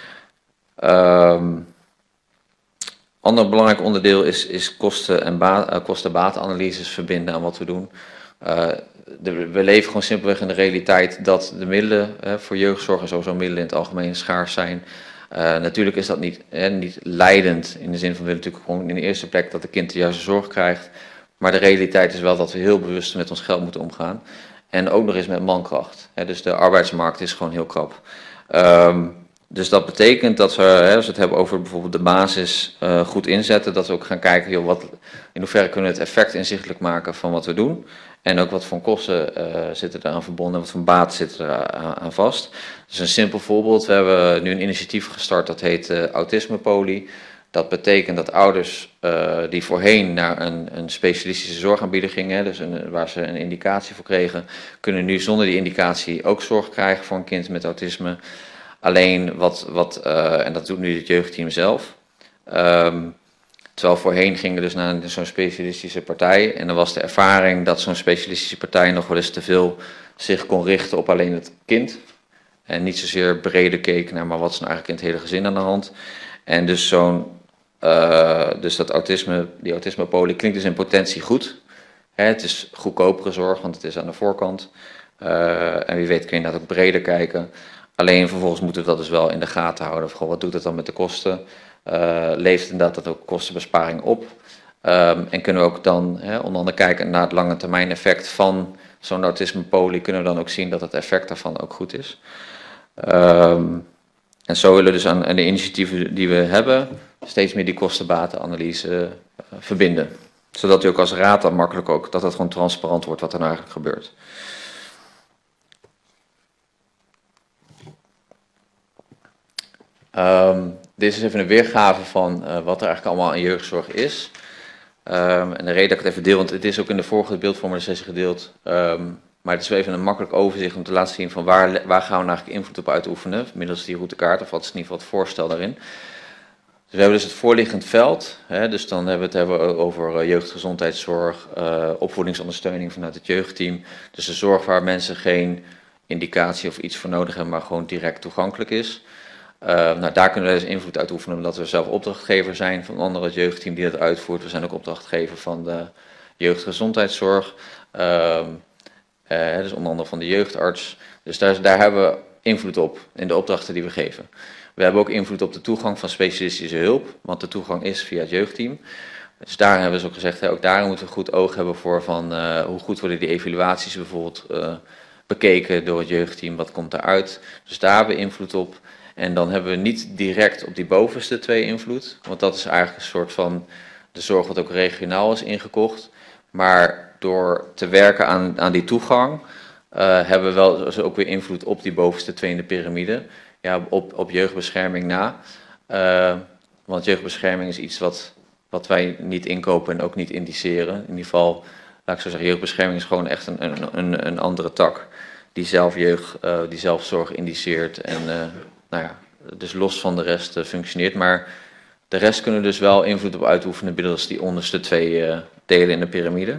Um, Ander belangrijk onderdeel is, is kosten- en ba- uh, kosten-batenanalyses verbinden aan wat we doen. Uh, de, we leven gewoon simpelweg in de realiteit dat de middelen uh, voor jeugdzorg en sowieso middelen in het algemeen schaars zijn. Uh, natuurlijk is dat niet, uh, niet leidend in de zin van we willen natuurlijk gewoon in de eerste plek dat de kind de juiste zorg krijgt. Maar de realiteit is wel dat we heel bewust met ons geld moeten omgaan. En ook nog eens met mankracht. Hè, dus de arbeidsmarkt is gewoon heel krap. Um, dus dat betekent dat we, hè, als we het hebben over bijvoorbeeld de basis uh, goed inzetten, dat we ook gaan kijken, joh, wat, in hoeverre kunnen we het effect inzichtelijk maken van wat we doen. En ook wat voor kosten uh, zitten eraan verbonden, wat voor baat zit er aan, aan vast. Dus een simpel voorbeeld, we hebben nu een initiatief gestart dat heet uh, Autisme-Poli. Dat betekent dat ouders uh, die voorheen naar een, een specialistische zorgaanbieder gingen, dus een, waar ze een indicatie voor kregen, kunnen nu zonder die indicatie ook zorg krijgen voor een kind met autisme. Alleen wat, wat uh, en dat doet nu het jeugdteam zelf. Um, terwijl voorheen gingen we dus naar zo'n specialistische partij. En dan was de ervaring dat zo'n specialistische partij nog wel eens te veel zich kon richten op alleen het kind. En niet zozeer breder keek naar maar wat is nou eigenlijk in het hele gezin aan de hand. En dus zo'n, uh, dus dat autisme, die autisme-poli klinkt dus in potentie goed. Hè, het is goedkopere zorg, want het is aan de voorkant. Uh, en wie weet kun je inderdaad ook breder kijken. Alleen vervolgens moeten we dat dus wel in de gaten houden. Of, goh, wat doet het dan met de kosten? Uh, levert inderdaad dat ook kostenbesparing op? Um, en kunnen we ook dan hè, onder andere kijken naar het lange termijn effect van zo'n autisme-poli. Kunnen we dan ook zien dat het effect daarvan ook goed is. Um, en zo willen we dus aan, aan de initiatieven die we hebben steeds meer die kostenbatenanalyse uh, verbinden. Zodat u ook als raad dan makkelijk ook, dat het gewoon transparant wordt wat er nou eigenlijk gebeurt. Um, dit is even een weergave van uh, wat er eigenlijk allemaal in jeugdzorg is. Um, en de reden dat ik het even deel, want het is ook in de vorige beeldvormende sessie gedeeld. Um, maar het is wel even een makkelijk overzicht om te laten zien van waar, waar gaan we nou eigenlijk invloed op uitoefenen. Middels die routekaart, of wat is in ieder geval het voorstel daarin. Dus we hebben dus het voorliggend veld. Hè, dus dan hebben we het hebben over uh, jeugdgezondheidszorg, uh, opvoedingsondersteuning vanuit het jeugdteam. Dus de zorg waar mensen geen indicatie of iets voor nodig hebben, maar gewoon direct toegankelijk is. Uh, nou, daar kunnen we dus invloed uitoefenen omdat we zelf opdrachtgever zijn van onder het jeugdteam die dat uitvoert. We zijn ook opdrachtgever van de jeugdgezondheidszorg, uh, uh, dus onder andere van de jeugdarts. Dus daar, daar hebben we invloed op in de opdrachten die we geven. We hebben ook invloed op de toegang van specialistische hulp, want de toegang is via het jeugdteam. Dus daar hebben we dus ook gezegd, hè, ook daar moeten we goed oog hebben voor van uh, hoe goed worden die evaluaties bijvoorbeeld uh, bekeken door het jeugdteam, wat komt daaruit. Dus daar hebben we invloed op. En dan hebben we niet direct op die bovenste twee invloed, want dat is eigenlijk een soort van de zorg wat ook regionaal is ingekocht. Maar door te werken aan, aan die toegang uh, hebben we wel dus ook weer invloed op die bovenste twee in de piramide. Ja, op, op jeugdbescherming na. Uh, want jeugdbescherming is iets wat, wat wij niet inkopen en ook niet indiceren. In ieder geval, laat ik zo zeggen, jeugdbescherming is gewoon echt een, een, een, een andere tak die zelf jeugd, uh, die zelf zorg indiceert en uh, nou ja, dus los van de rest uh, functioneert. Maar de rest kunnen dus wel invloed op uitoefenen middels die onderste twee uh, delen in de piramide.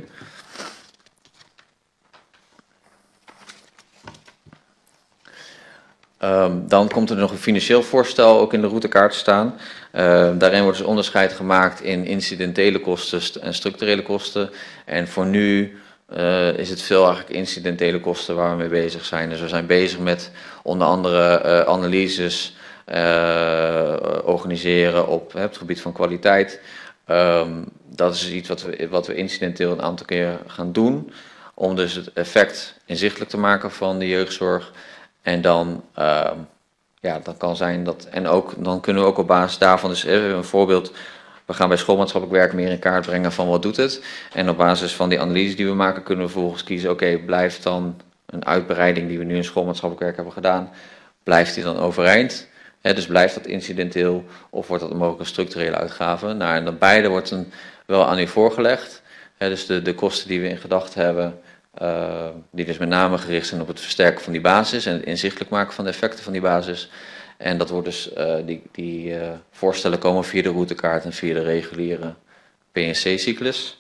Um, dan komt er nog een financieel voorstel ook in de routekaart te staan. Uh, daarin wordt dus onderscheid gemaakt in incidentele kosten en structurele kosten. En voor nu uh, is het veel eigenlijk incidentele kosten waar we mee bezig zijn. Dus we zijn bezig met onder andere uh, analyses uh, organiseren op uh, het gebied van kwaliteit. Um, dat is iets wat we, wat we incidenteel een aantal keer gaan doen. Om dus het effect inzichtelijk te maken van de jeugdzorg. En dan, uh, ja, dat kan zijn dat, en ook, dan kunnen we ook op basis daarvan, dus even een voorbeeld, we gaan bij schoolmaatschappelijk werk meer in kaart brengen van wat doet het. En op basis van die analyse die we maken, kunnen we vervolgens kiezen, oké, okay, blijft dan een uitbreiding die we nu in schoolmaatschappelijk werk hebben gedaan, blijft die dan overeind? He, dus blijft dat incidenteel of wordt dat mogelijk een structurele uitgave? Nou, en dan beide wordt een, wel aan u voorgelegd. He, dus de, de kosten die we in gedachten hebben, Uh, die dus met name gericht zijn op het versterken van die basis en het inzichtelijk maken van de effecten van die basis. En dat wordt dus, uh, die, die uh, voorstellen komen via de routekaart en via de reguliere P N C-cyclus.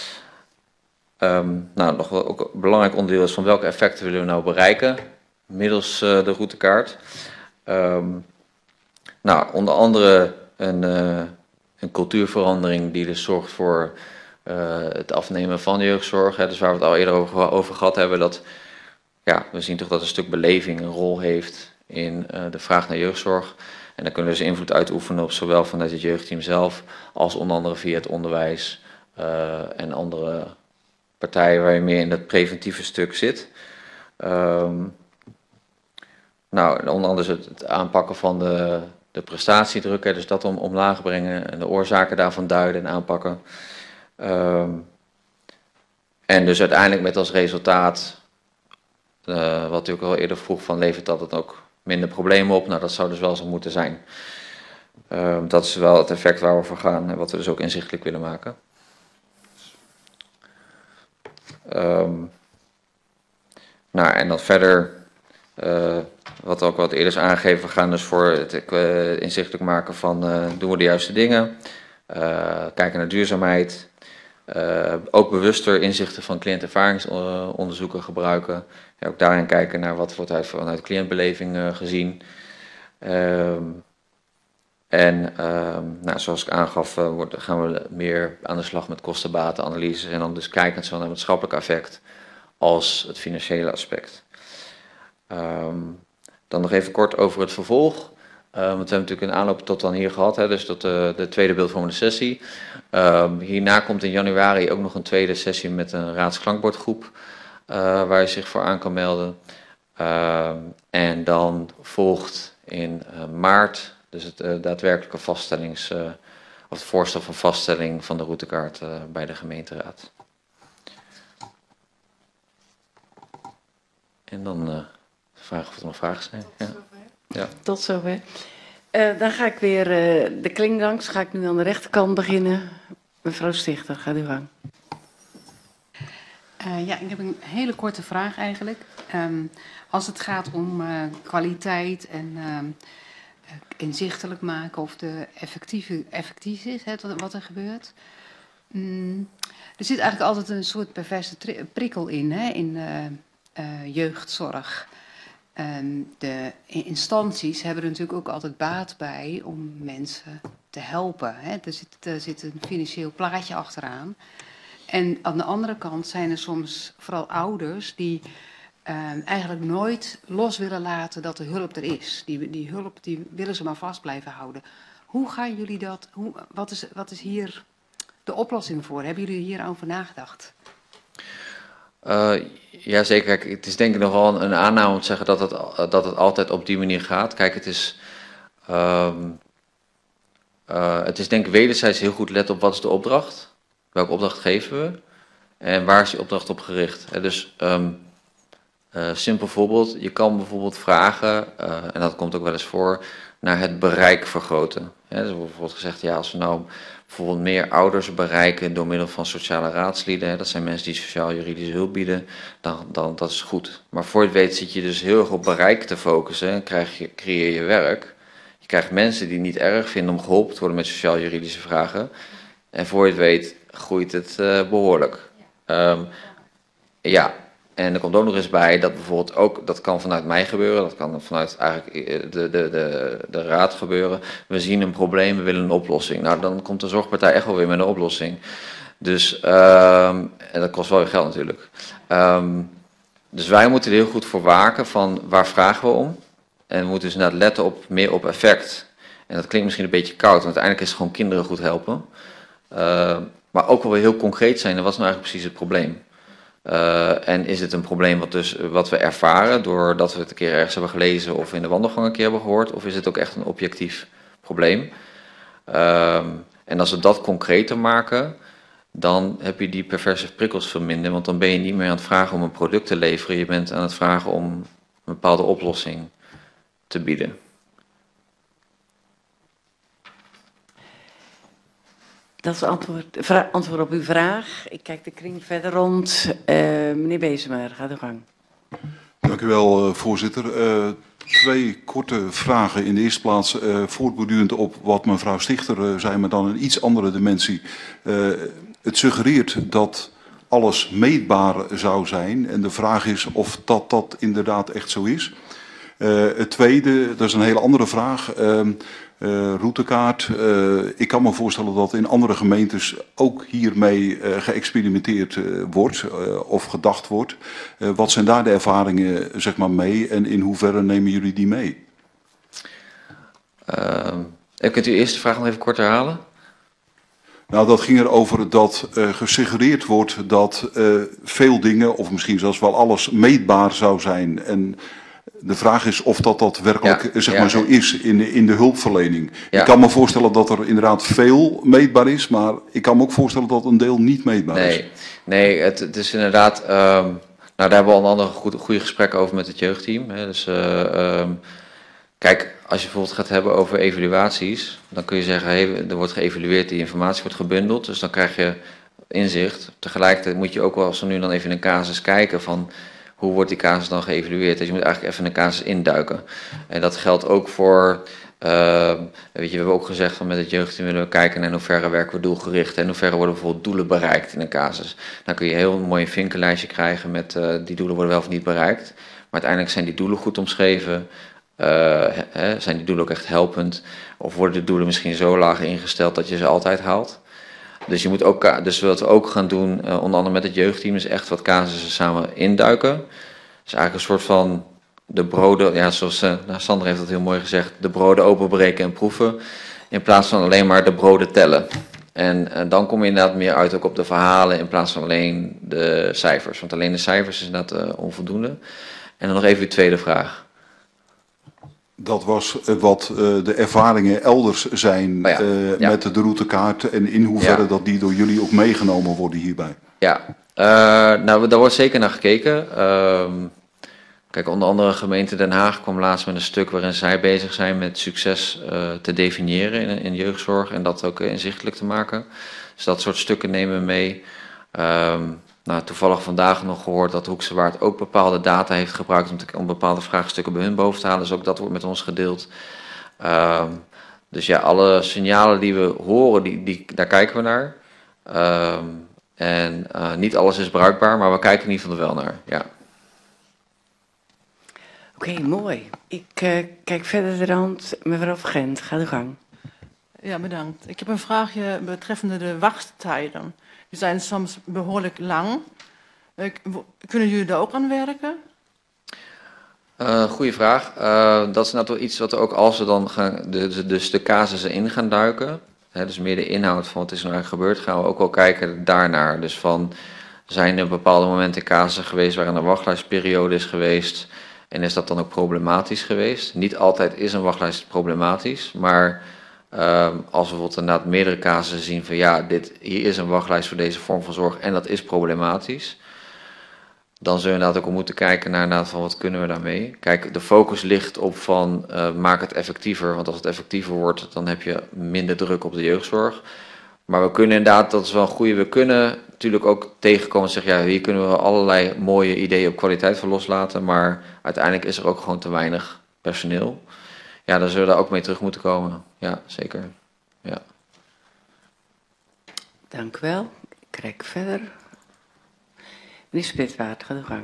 Um, nou, nog wel ook een belangrijk onderdeel is van welke effecten willen we nou bereiken middels uh, de routekaart. Um, nou, onder andere een, uh, een cultuurverandering die dus zorgt voor Uh, het afnemen van jeugdzorg, hè, dus waar we het al eerder over, over gehad hebben, dat ja, we zien toch dat een stuk beleving een rol heeft in uh, de vraag naar jeugdzorg. En dan kunnen we dus invloed uitoefenen op zowel vanuit het jeugdteam zelf, als onder andere via het onderwijs uh, en andere partijen waar je meer in dat preventieve stuk zit. Um, nou, onder andere het, het aanpakken van de, de prestatiedruk, hè, dus dat om, omlaag brengen en de oorzaken daarvan duiden en aanpakken. Um, en dus uiteindelijk met als resultaat, uh, wat u ook al eerder vroeg, van levert dat het ook minder problemen op? Nou, dat zou dus wel zo moeten zijn. Um, dat is wel het effect waar we voor gaan en wat we dus ook inzichtelijk willen maken. Um, nou, en dan verder, uh, wat ook wat eerder is aangegeven, we gaan dus voor het uh, inzichtelijk maken van uh, doen we de juiste dingen, uh, kijken naar duurzaamheid, uh, ook bewuster inzichten van cliëntervaringsonderzoeken gebruiken, ja, ook daarin kijken naar wat wordt uit, vanuit cliëntbeleving uh, gezien. Um, en um, nou, zoals ik aangaf, uh, wordt, gaan we meer aan de slag met kostenbatenanalyses en dan dus kijkend zowel naar het maatschappelijk effect als het financiële aspect. Um, dan nog even kort over het vervolg. Uh, want we hebben natuurlijk een aanloop tot dan hier gehad, hè, dus tot de, de tweede beeldvormende sessie. Um, hierna komt in januari ook nog een tweede sessie met een raadsklankbordgroep, uh, waar je zich voor aan kan melden. Uh, en dan volgt in uh, maart dus het uh, daadwerkelijke vaststellings, uh, of het voorstel van vaststelling van de routekaart uh, bij de gemeenteraad. En dan uh, vragen of er nog vragen zijn. Tot ja. zover. Ja. Tot zover. Uh, dan ga ik weer uh, de kling langs. Ga ik nu aan de rechterkant beginnen. Mevrouw Stichter, gaat u gang. Uh, ja, ik heb een hele korte vraag eigenlijk. Um, als het gaat om uh, kwaliteit en uh, inzichtelijk maken of de effectieve, effectief is, hè, wat er gebeurt. Um, er zit eigenlijk altijd een soort perverse tri- prikkel in, hè, in uh, uh, jeugdzorg. Um, de instanties hebben er natuurlijk ook altijd baat bij om mensen te helpen. Hè. Er, zit, er zit een financieel plaatje achteraan. En aan de andere kant zijn er soms vooral ouders die uh, eigenlijk nooit los willen laten dat de hulp er is. Die, die hulp die willen ze maar vast blijven houden. Hoe gaan jullie dat, hoe, wat, is, wat is hier de oplossing voor? Hebben jullie hierover nagedacht? Uh, ja, zeker. Kijk, het is denk ik nogal een aanname om te zeggen dat het, dat het altijd op die manier gaat. Kijk, het is, um, uh, het is denk ik wederzijds heel goed letten op wat is de opdracht. Welke opdracht geven we? En waar is die opdracht op gericht? He, dus, um, uh, simpel voorbeeld, je kan bijvoorbeeld vragen, uh, en dat komt ook wel eens voor, naar het bereik vergroten. He, dus bijvoorbeeld gezegd, ja, als we nou bijvoorbeeld meer ouders bereiken door middel van sociale raadslieden, he, dat zijn mensen die sociaal-juridische hulp bieden, dan, dan dat is goed. Maar voor je het weet zit je dus heel erg op bereik te focussen en krijg je, creëer je werk. Je krijgt mensen die niet erg vinden om geholpen te worden met sociaal-juridische vragen. En voor je het weet groeit het uh, behoorlijk. Um, ja, en er komt ook nog eens bij dat bijvoorbeeld ook, dat kan vanuit mij gebeuren, dat kan vanuit eigenlijk de, de, de, de raad gebeuren. We zien een probleem, we willen een oplossing. Nou, dan komt de zorgpartij echt wel weer met een oplossing. Dus, um, en dat kost wel weer geld natuurlijk. Um, dus wij moeten er heel goed voor waken van waar vragen we om. En we moeten dus inderdaad letten op, meer op effect. En dat klinkt misschien een beetje koud, want uiteindelijk is het gewoon kinderen goed helpen. Uh, maar ook wel weer heel concreet zijn, en wat is nou eigenlijk precies het probleem? Uh, en is het een probleem wat, dus, wat we ervaren doordat we het een keer ergens hebben gelezen of in de wandelgang een keer hebben gehoord? Of is het ook echt een objectief probleem? Uh, en als we dat concreter maken, dan heb je die perverse prikkels veel minder. Want dan ben je niet meer aan het vragen om een product te leveren. Je bent aan het vragen om een bepaalde oplossing te bieden. Dat is antwoord, vra- antwoord op uw vraag. Ik kijk de kring verder rond. Uh, meneer Bezemer, ga de gang. Dank u wel, uh, voorzitter. Uh, twee korte vragen. In de eerste plaats uh, voortbordurend op wat mevrouw Stichter uh, zei, maar dan een iets andere dimensie. Uh, het suggereert dat alles meetbaar zou zijn. En de vraag is of dat, dat inderdaad echt zo is. Uh, het tweede, dat is een hele andere vraag. Uh, Uh, routekaart. Uh, ik kan me voorstellen dat in andere gemeentes ook hiermee uh, geëxperimenteerd uh, wordt uh, of gedacht wordt. Uh, wat zijn daar de ervaringen zeg maar mee en in hoeverre nemen jullie die mee? Uh, kunt u eerst de vraag nog even kort herhalen? Nou, dat ging erover dat uh, gesuggereerd wordt dat uh, veel dingen, of misschien zelfs wel alles, meetbaar zou zijn. En De vraag is of dat daadwerkelijk Ja, zeg ja. maar zo is in de, in de hulpverlening. Ja. Ik kan me voorstellen dat er inderdaad veel meetbaar is, maar ik kan me ook voorstellen dat een deel niet meetbaar is. Nee, nee het, het is inderdaad... Um, nou, daar hebben we al een andere goede, goede gesprekken over met het jeugdteam. Hè. Dus, uh, um, kijk, als je bijvoorbeeld gaat hebben over evaluaties, dan kun je zeggen, hey, er wordt geëvalueerd, die informatie wordt gebundeld, dus dan krijg je inzicht. Tegelijkertijd moet je ook wel zo nu en dan even in een casus kijken van hoe wordt die casus dan geëvalueerd. Dus je moet eigenlijk even in een casus induiken. En dat geldt ook voor, uh, weet je, we hebben ook gezegd van met het jeugdteam willen we kijken naar in hoeverre werken we doelgericht en in hoeverre worden bijvoorbeeld doelen bereikt in een casus. Dan kun je heel een mooi vinkenlijstje krijgen met uh, die doelen worden wel of niet bereikt. Maar uiteindelijk zijn die doelen goed omschreven. Uh, he, zijn die doelen ook echt helpend? Of worden de doelen misschien zo laag ingesteld dat je ze altijd haalt? Dus, je moet ook, dus wat we ook gaan doen, uh, onder andere met het jeugdteam, is echt wat casussen samen induiken. Dus eigenlijk een soort van de broden, ja, zoals uh, nou, Sander heeft dat heel mooi gezegd, de broden openbreken en proeven, in plaats van alleen maar de broden tellen. En uh, dan kom je inderdaad meer uit ook op de verhalen in plaats van alleen de cijfers. Want alleen de cijfers is inderdaad uh, onvoldoende. En dan nog even uw tweede vraag. Dat was wat uh, de ervaringen elders zijn oh ja, uh, ja. met de routekaart en in hoeverre Ja. dat die door jullie ook meegenomen worden hierbij. Ja, uh, nou daar wordt zeker naar gekeken. Uh, kijk, onder andere gemeente Den Haag kwam laatst met een stuk waarin zij bezig zijn met succes uh, te definiëren in, in jeugdzorg en dat ook uh, inzichtelijk te maken. Dus dat soort stukken nemen we mee. Um, Nou, toevallig vandaag nog gehoord dat Hoekse Waard ook bepaalde data heeft gebruikt om, te, om bepaalde vraagstukken bij hun boven te halen. Dus ook dat wordt met ons gedeeld. Um, dus ja, alle signalen die we horen, die, die, daar kijken we naar. Um, en uh, niet alles is bruikbaar, maar we kijken in ieder geval er wel naar. Ja. Oké, okay, mooi. Ik uh, kijk verder de rand. Mevrouw Vergent, ga de gang. Ja, bedankt. Ik heb een vraagje betreffende de wachttijden. Die zijn soms behoorlijk lang. Kunnen jullie daar ook aan werken? Uh, goeie vraag. Uh, dat is natuurlijk iets wat we ook als we dan gaan, de, dus de casussen in gaan duiken, hè, dus meer de inhoud van wat is er nou eigenlijk gebeurd, gaan we ook wel kijken daarnaar. Dus van, zijn er bepaalde momenten casussen geweest waarin een wachtlijstperiode is geweest en is dat dan ook problematisch geweest? Niet altijd is een wachtlijst problematisch, maar Um, als we bijvoorbeeld inderdaad meerdere casussen zien van ja, dit, hier is een wachtlijst voor deze vorm van zorg en dat is problematisch, dan zullen we inderdaad ook al moeten kijken naar inderdaad van wat kunnen we daarmee. Kijk, de focus ligt op van uh, maak het effectiever, want als het effectiever wordt, dan heb je minder druk op de jeugdzorg. Maar we kunnen inderdaad, dat is wel een goede, we kunnen natuurlijk ook tegenkomen en zeggen ja, hier kunnen we allerlei mooie ideeën op kwaliteit van loslaten, maar uiteindelijk is er ook gewoon te weinig personeel. Ja, dan zullen we daar ook mee terug moeten komen. Ja, zeker. Ja. Dank u wel. Ik kijk verder. Meneer Spitwaard, ga de gang.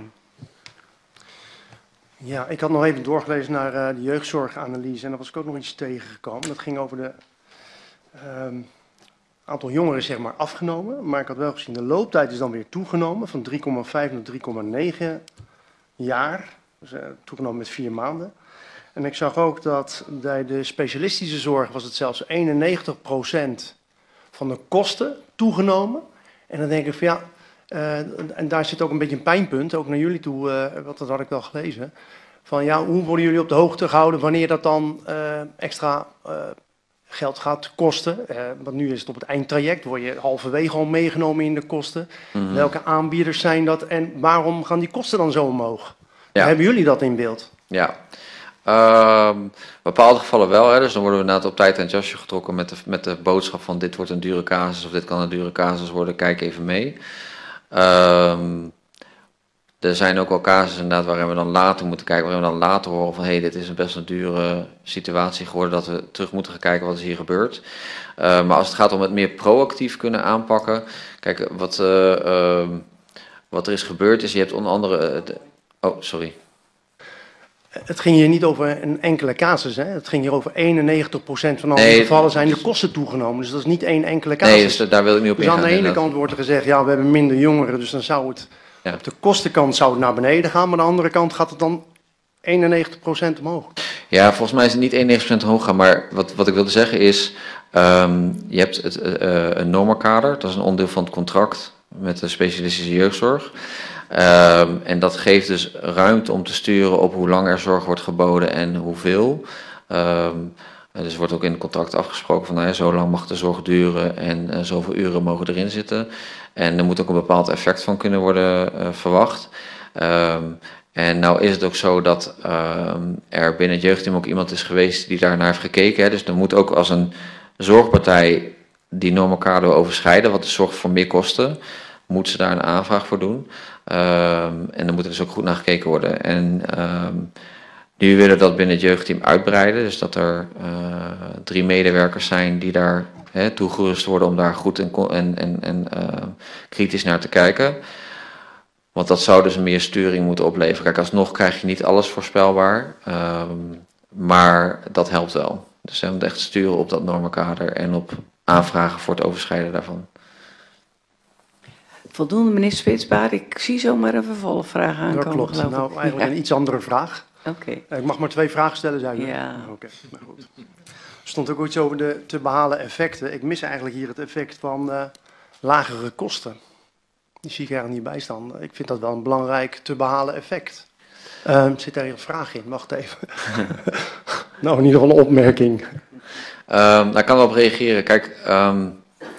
Ja, ik had nog even doorgelezen naar uh, de jeugdzorganalyse en daar was ik ook nog iets tegengekomen. Dat ging over de um, aantal jongeren zeg maar afgenomen, maar ik had wel gezien de looptijd is dan weer toegenomen van drie komma vijf naar drie komma negen jaar. Dus uh, toegenomen met vier maanden. En ik zag ook dat bij de specialistische zorg was het zelfs eenennegentig procent van de kosten toegenomen. En dan denk ik van ja, uh, en daar zit ook een beetje een pijnpunt, ook naar jullie toe, uh, want dat had ik wel gelezen. Van ja, hoe worden jullie op de hoogte gehouden wanneer dat dan uh, extra uh, geld gaat kosten? Uh, want nu is het op het eindtraject, word je halverwege al meegenomen in de kosten. Mm-hmm. Welke aanbieders zijn dat en waarom gaan die kosten dan zo omhoog? Ja. Hebben jullie dat in beeld? Ja. Uh, bepaalde gevallen wel, hè, dus dan worden we inderdaad op tijd aan het jasje getrokken met de, met de boodschap van dit wordt een dure casus of dit kan een dure casus worden, kijk even mee. Uh, er zijn ook wel casussen inderdaad waarin we dan later moeten kijken, waarin we dan later horen van hé, hey, dit is een best een dure situatie geworden dat we terug moeten gaan kijken wat is hier gebeurd. Uh, maar als het gaat om het meer proactief kunnen aanpakken, kijk wat, uh, uh, wat er is gebeurd is, je hebt onder andere, uh, de, oh sorry. Het ging hier niet over een enkele casus, hè? Het ging hier over eenennegentig procent van alle nee, gevallen zijn de kosten toegenomen. Dus dat is niet één enkele casus. Nee, dus daar wil ik niet op dus ingaan. aan de ene inderdaad. kant wordt er gezegd, ja, we hebben minder jongeren, dus dan zou het ja. op de kostenkant zou het naar beneden gaan, maar aan de andere kant gaat het dan eenennegentig procent omhoog. Ja, volgens mij is het niet eenennegentig procent omhoog gaan, maar wat, wat ik wilde zeggen is, um, je hebt het, uh, een normenkader, dat is een onderdeel van het contract met de specialistische jeugdzorg. Um, en dat geeft dus ruimte om te sturen op hoe lang er zorg wordt geboden en hoeveel. Um, dus er wordt ook in het contract afgesproken van nou ja, zo lang mag de zorg duren en uh, zoveel uren mogen erin zitten. En er moet ook een bepaald effect van kunnen worden uh, verwacht. Um, en nou is het ook zo dat um, er binnen het jeugdteam ook iemand is geweest die daarnaar heeft gekeken. Hè. Dus er moet ook als een zorgpartij die normenkader overschrijden, wat de zorg voor meer kosten, moet ze daar een aanvraag voor doen. Um, en dan moet er dus ook goed naar gekeken worden. En um, nu willen we dat binnen het jeugdteam uitbreiden. Dus dat er uh, drie medewerkers zijn die daar hè, toegerust worden om daar goed en, en, en, en uh, kritisch naar te kijken. Want dat zou dus meer sturing moeten opleveren. Kijk, alsnog krijg je niet alles voorspelbaar. Um, maar dat helpt wel. Dus we moeten echt sturen op dat normenkader en op aanvragen voor het overschrijden daarvan. Voldoende, meneer Spitsbaar. Ik zie zomaar een vervolgvraag aankomen. Dat klopt. Geloof Nou, ik. eigenlijk Ja. een iets andere vraag. Oké. Okay. Ik mag maar twee vragen stellen, zei u. Ja. Oké, okay, maar goed. Er stond ook iets over de te behalen effecten. Ik mis eigenlijk hier het effect van uh, lagere kosten. Die zie ik er niet bij staan. Ik vind dat wel een belangrijk te behalen effect. Uh, zit daar hier een vraag in? Wacht even. Nou, in ieder geval een opmerking. Um, daar kan wel op reageren. Kijk, um,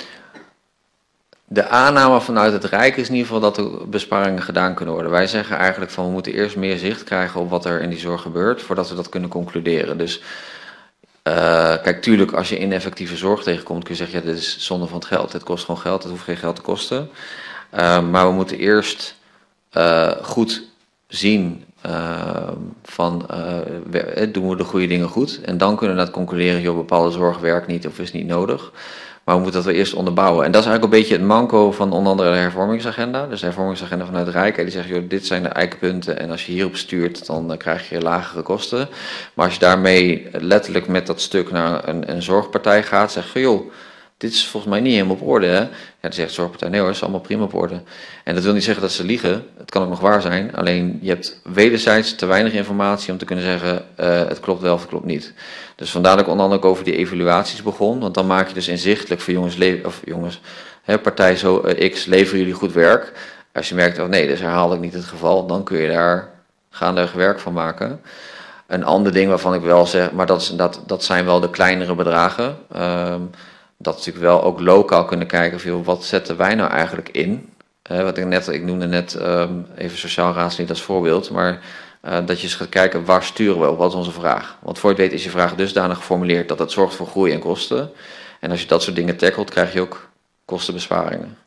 de aanname vanuit het Rijk is in ieder geval dat er besparingen gedaan kunnen worden. Wij zeggen eigenlijk van we moeten eerst meer zicht krijgen op wat er in die zorg gebeurt, voordat we dat kunnen concluderen. Dus uh, kijk, tuurlijk, als je ineffectieve zorg tegenkomt, kun je zeggen, ja, dit is zonde van het geld. Dit kost gewoon geld, het hoeft geen geld te kosten. Uh, maar we moeten eerst uh, goed zien uh, van uh, doen we de goede dingen goed. En dan kunnen we dat concluderen, joh, bepaalde zorg werkt niet of is niet nodig. Maar we moeten dat wel eerst onderbouwen. En dat is eigenlijk een beetje het manco van onder andere de hervormingsagenda. Dus de hervormingsagenda vanuit het Rijk. Die zegt, joh, dit zijn de eikpunten. En als je hierop stuurt, dan uh, krijg je lagere kosten. Maar als je daarmee letterlijk met dat stuk naar een, een zorgpartij gaat, zeg je, joh, dit is volgens mij niet helemaal op orde. Hè? Ja, dan zegt de zorgpartij, nee hoor, het is allemaal prima op orde. En dat wil niet zeggen dat ze liegen. Het kan ook nog waar zijn. Alleen je hebt wederzijds te weinig informatie om te kunnen zeggen, uh, het klopt wel of het klopt niet. Dus vandaar dat ik onder andere ook over die evaluaties begon. Want dan maak je dus inzichtelijk voor jongens, of jongens, hè, partij zo, uh, X, leveren jullie goed werk. Als je merkt, oh nee, dus herhaaldelijk niet het geval, dan kun je daar gaandeweg werk van maken. Een ander ding waarvan ik wel zeg, maar dat, is, dat, dat zijn wel de kleinere bedragen. Um, dat we natuurlijk wel ook lokaal kunnen kijken van, wat zetten wij nou eigenlijk in? Uh, wat ik net, ik noemde net um, even sociaal raadslid als voorbeeld, maar uh, dat je eens gaat kijken waar sturen we op, wat is onze vraag? Want voor je het weet is je vraag dusdanig geformuleerd dat het zorgt voor groei en kosten. En als je dat soort dingen tackelt, krijg je ook kostenbesparingen.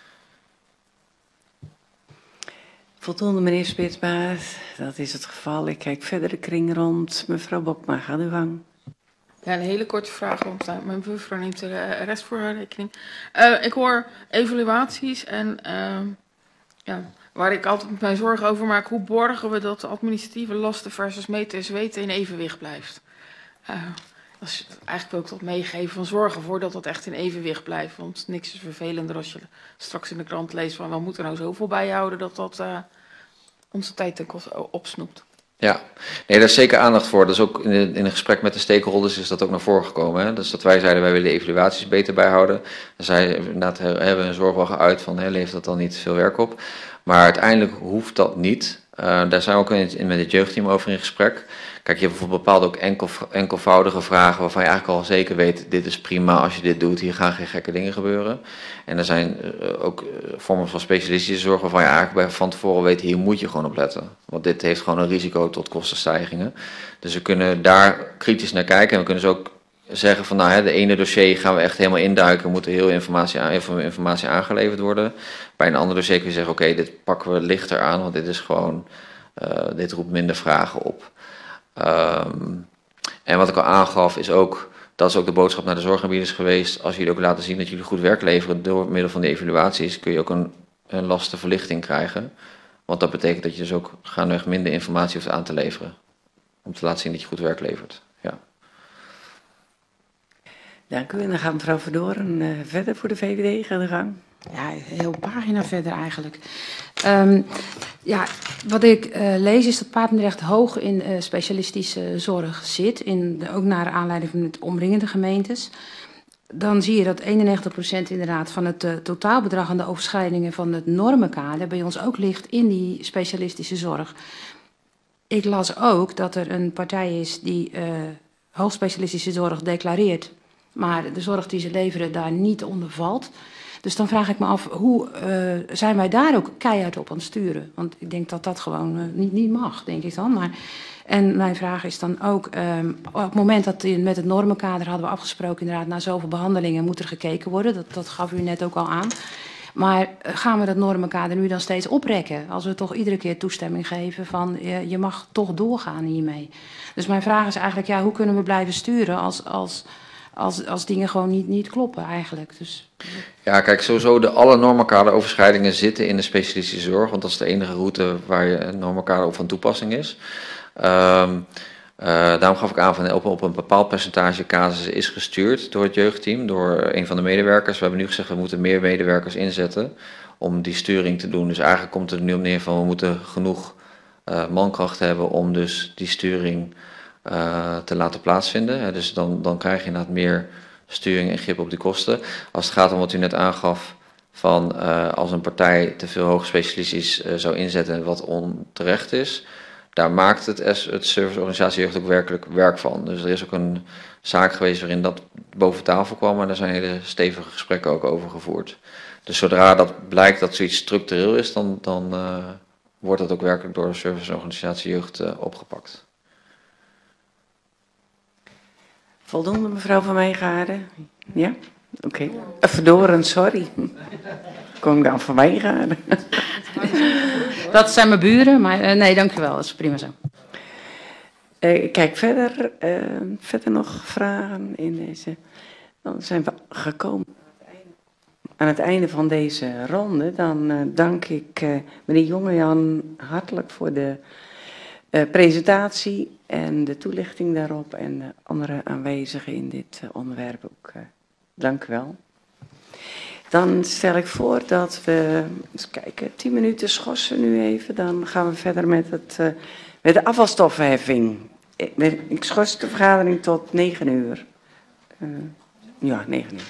Voldoende, meneer Spitsbaar. Dat is het geval. Ik kijk verder de kring rond. Mevrouw Bokma, ga uw gang. Ja, een hele korte vraag, want mijn buurvrouw neemt de rest voor haar rekening. Uh, ik hoor evaluaties en uh, ja, waar ik altijd met mijn zorgen over maak, hoe borgen we dat de administratieve lasten versus meten en zweten in evenwicht blijft. Uh, dat is eigenlijk wil ik dat meegeven van zorgen ervoor dat dat echt in evenwicht blijft. Want niks is vervelender als je straks in de krant leest van we moeten nou zoveel bijhouden dat dat uh, onze tijd ten koste opsnoept. Ja, nee, daar is zeker aandacht voor. Dat is ook in, de, in een gesprek met de stakeholders is dat ook naar voren gekomen. Hè? Dus dat wij zeiden, wij willen de evaluaties beter bijhouden. Dan zei inderdaad, hebben we een zorg wel geuit van, hè, levert dat dan niet veel werk op. Maar uiteindelijk hoeft dat niet. Uh, daar zijn we ook in, in met het jeugdteam over in gesprek. Kijk, je hebt bijvoorbeeld bepaalde ook enkel, enkelvoudige vragen waarvan je eigenlijk al zeker weet, dit is prima als je dit doet, hier gaan geen gekke dingen gebeuren. En er zijn uh, ook uh, vormen van specialistische zorg waarvan je eigenlijk bij van tevoren weet, hier moet je gewoon op letten. Want dit heeft gewoon een risico tot kostenstijgingen. Dus we kunnen daar kritisch naar kijken en we kunnen dus ook zeggen van, nou, hè, de ene dossier gaan we echt helemaal induiken, moet er heel informatie, aan, informatie aangeleverd worden. Bij een ander dossier kun je zeggen, oké, okay, dit pakken we lichter aan, want dit is gewoon, uh, dit roept minder vragen op. Um, en wat ik al aangaf is ook, dat is ook de boodschap naar de zorgaanbieders geweest, als jullie ook laten zien dat jullie goed werk leveren door middel van de evaluaties, kun je ook een, een lastenverlichting krijgen. Want dat betekent dat je dus ook gaandeweg minder informatie hoeft aan te leveren. Om te laten zien dat je goed werk levert. Ja. Dank u. En dan gaat mevrouw Verdoren uh, verder voor de V V D. Ga de gang. Ja, een heel pagina verder eigenlijk. Um, ja, wat ik uh, lees is dat Papendrecht hoog in uh, specialistische zorg zit. In, ook naar aanleiding van de omringende gemeentes. dan zie je dat eenennegentig procent inderdaad van het uh, totaalbedrag aan de overschrijdingen van het normenkader bij ons ook ligt in die specialistische zorg. Ik las ook dat er een partij is die uh, hoogspecialistische zorg declareert, maar de zorg die ze leveren daar niet onder valt. Dus dan vraag ik me af, hoe uh, zijn wij daar ook keihard op aan het sturen? Want ik denk dat dat gewoon uh, niet, niet mag, denk ik dan. Maar, en mijn vraag is dan ook, um, op het moment dat in, met het normenkader hadden we afgesproken, inderdaad, na zoveel behandelingen moet er gekeken worden. Dat, dat gaf u net ook al aan. Maar gaan we dat normenkader nu dan steeds oprekken? Als we toch iedere keer toestemming geven van je, je mag toch doorgaan hiermee. Dus mijn vraag is eigenlijk, ja, hoe kunnen we blijven sturen als, als, als, als dingen gewoon niet, niet kloppen eigenlijk? Dus... Ja, kijk, sowieso de alle normenkaderoverschrijdingen zitten in de specialistische zorg, want dat is de enige route waar je een normenkader op van toepassing is. Um, Uh, daarom gaf ik aan van op, op een bepaald percentage casussen is gestuurd door het jeugdteam, door een van de medewerkers. We hebben nu gezegd we moeten meer medewerkers inzetten om die sturing te doen. Dus eigenlijk komt het er nu op neer van we moeten genoeg uh, mankracht hebben om dus die sturing uh, te laten plaatsvinden. Uh, dus dan, dan krijg je inderdaad meer sturing en grip op die kosten. Als het gaat om wat u net aangaf van uh, als een partij te veel hoogspecialistisch uh, zou inzetten wat onterecht is, daar maakt het, het serviceorganisatie jeugd ook werkelijk werk van. Dus er is ook een zaak geweest waarin dat boven tafel kwam en daar zijn hele stevige gesprekken ook over gevoerd. Dus zodra dat blijkt dat zoiets structureel is, dan, dan uh, wordt dat ook werkelijk door de serviceorganisatie jeugd uh, opgepakt. Voldoende, mevrouw Van Wijngaarden? Ja? Oké. Okay. Uh, verdoren, sorry. Kom ik dan Van Wijngaarden? Dat zijn mijn buren, maar uh, nee, dank u wel. Dat is prima zo. Uh, kijk, verder, uh, verder nog vragen in deze. Dan zijn we gekomen aan het einde van deze ronde. Dan uh, dank ik uh, meneer Jongejan hartelijk voor de uh, presentatie en de toelichting daarop. En de andere aanwezigen in dit uh, onderwerp ook. Uh, dank u wel. Dan stel ik voor dat we, eens kijken, tien minuten schorsen nu even. Dan gaan we verder met, het, uh, met de afvalstoffenheffing. Ik, ik schors de vergadering tot negen uur. Uh, ja, negen uur.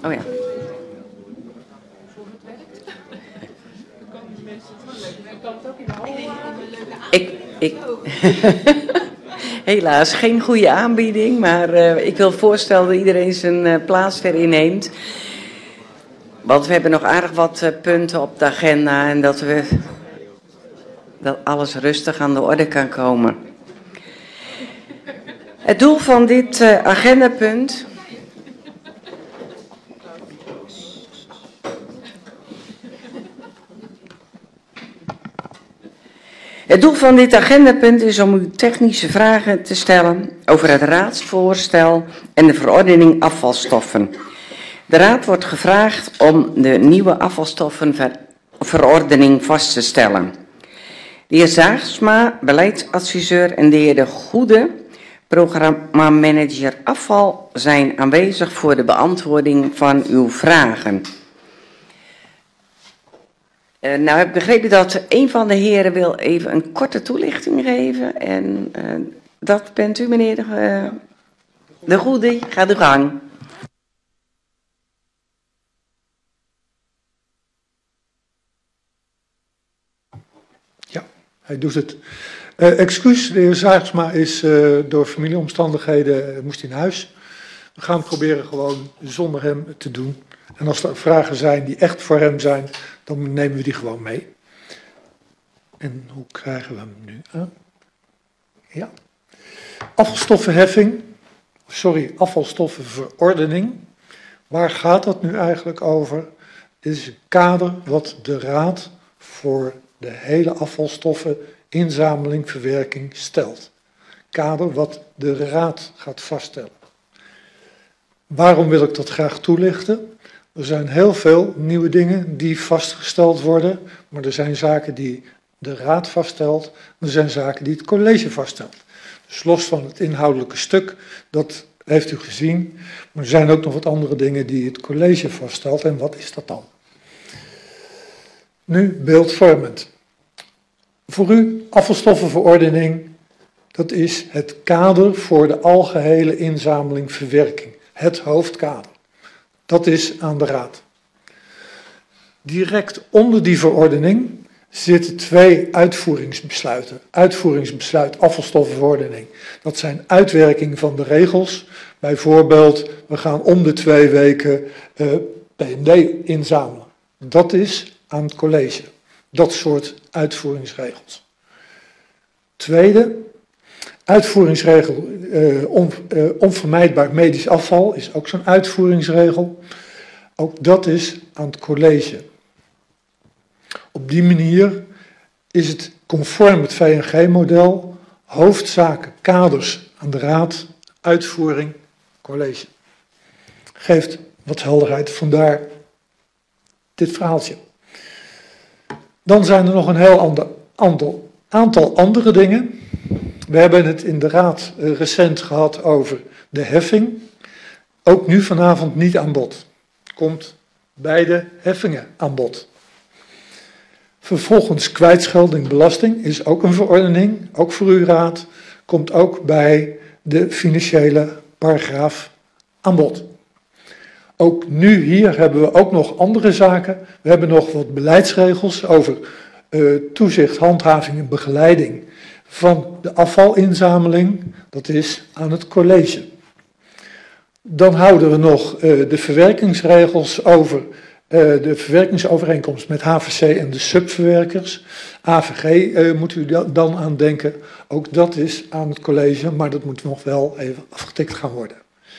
Oh ja. Ik, ik, helaas geen goede aanbieding, maar uh, ik wil voorstellen dat iedereen zijn uh, plaats weer inneemt. Want we hebben nog aardig wat uh, punten op de agenda en dat we dat alles rustig aan de orde kan komen. Het doel van dit uh, agendapunt Het doel van dit agendapunt is om u technische vragen te stellen over het raadsvoorstel en de verordening afvalstoffen. De raad wordt gevraagd om de nieuwe afvalstoffenverordening vast te stellen. De heer Zaagsma, beleidsadviseur, en de heer De Goede, programmamanager afval, zijn aanwezig voor de beantwoording van uw vragen. Uh, nou heb ik begrepen dat een van de heren wil even een korte toelichting geven. En uh, dat bent u, meneer De, uh, de Goede. Gaat uw gang. Ja, hij doet het. Uh, excuus, de heer Zaagsma is uh, door familieomstandigheden, uh, moest in huis. We gaan proberen gewoon zonder hem te doen. En als er vragen zijn die echt voor hem zijn, dan nemen we die gewoon mee. En hoe krijgen we hem nu aan? Ja. Afvalstoffenheffing, sorry, afvalstoffenverordening. Waar gaat dat nu eigenlijk over? Dit is een kader wat de Raad voor de hele afvalstoffeninzameling, verwerking stelt. Kader wat de Raad gaat vaststellen. Waarom wil ik dat graag toelichten? Er zijn heel veel nieuwe dingen die vastgesteld worden, maar er zijn zaken die de Raad vaststelt, en er zijn zaken die het college vaststelt. Dus los van het inhoudelijke stuk, dat heeft u gezien, maar er zijn ook nog wat andere dingen die het college vaststelt. En wat is dat dan? Nu beeldvormend. Voor u, afvalstoffenverordening, dat is het kader voor de algehele inzameling verwerking. Het hoofdkader. Dat is aan de Raad. Direct onder die verordening zitten twee uitvoeringsbesluiten. Uitvoeringsbesluit afvalstoffenverordening. Dat zijn uitwerking van de regels. Bijvoorbeeld, we gaan om de twee weken uh, P M D inzamelen. Dat is aan het college. Dat soort uitvoeringsregels. Tweede, uitvoeringsregel uh, on, uh, onvermijdbaar medisch afval is ook zo'n uitvoeringsregel. Ook dat is aan het college. Op die manier is het conform het V N G-model, hoofdzaken, kaders aan de Raad, uitvoering, college. Geeft wat helderheid, vandaar dit verhaaltje. Dan zijn er nog een heel ander, aantal, aantal andere dingen. We hebben het in de Raad uh, recent gehad over de heffing. Ook nu vanavond niet aan bod. Komt beide heffingen aan bod. Vervolgens kwijtschelding belasting is ook een verordening, ook voor uw Raad. Komt ook bij de financiële paragraaf aan bod. Ook nu hier hebben we ook nog andere zaken. We hebben nog wat beleidsregels over uh, toezicht, handhaving en begeleiding van de afvalinzameling. Dat is aan het college. Dan houden we nog uh, de verwerkingsregels over uh, de verwerkingsovereenkomst met H V C en de subverwerkers. A V G uh, moet u dan aan denken. Ook dat is aan het college, maar dat moet nog wel even afgetikt gaan worden.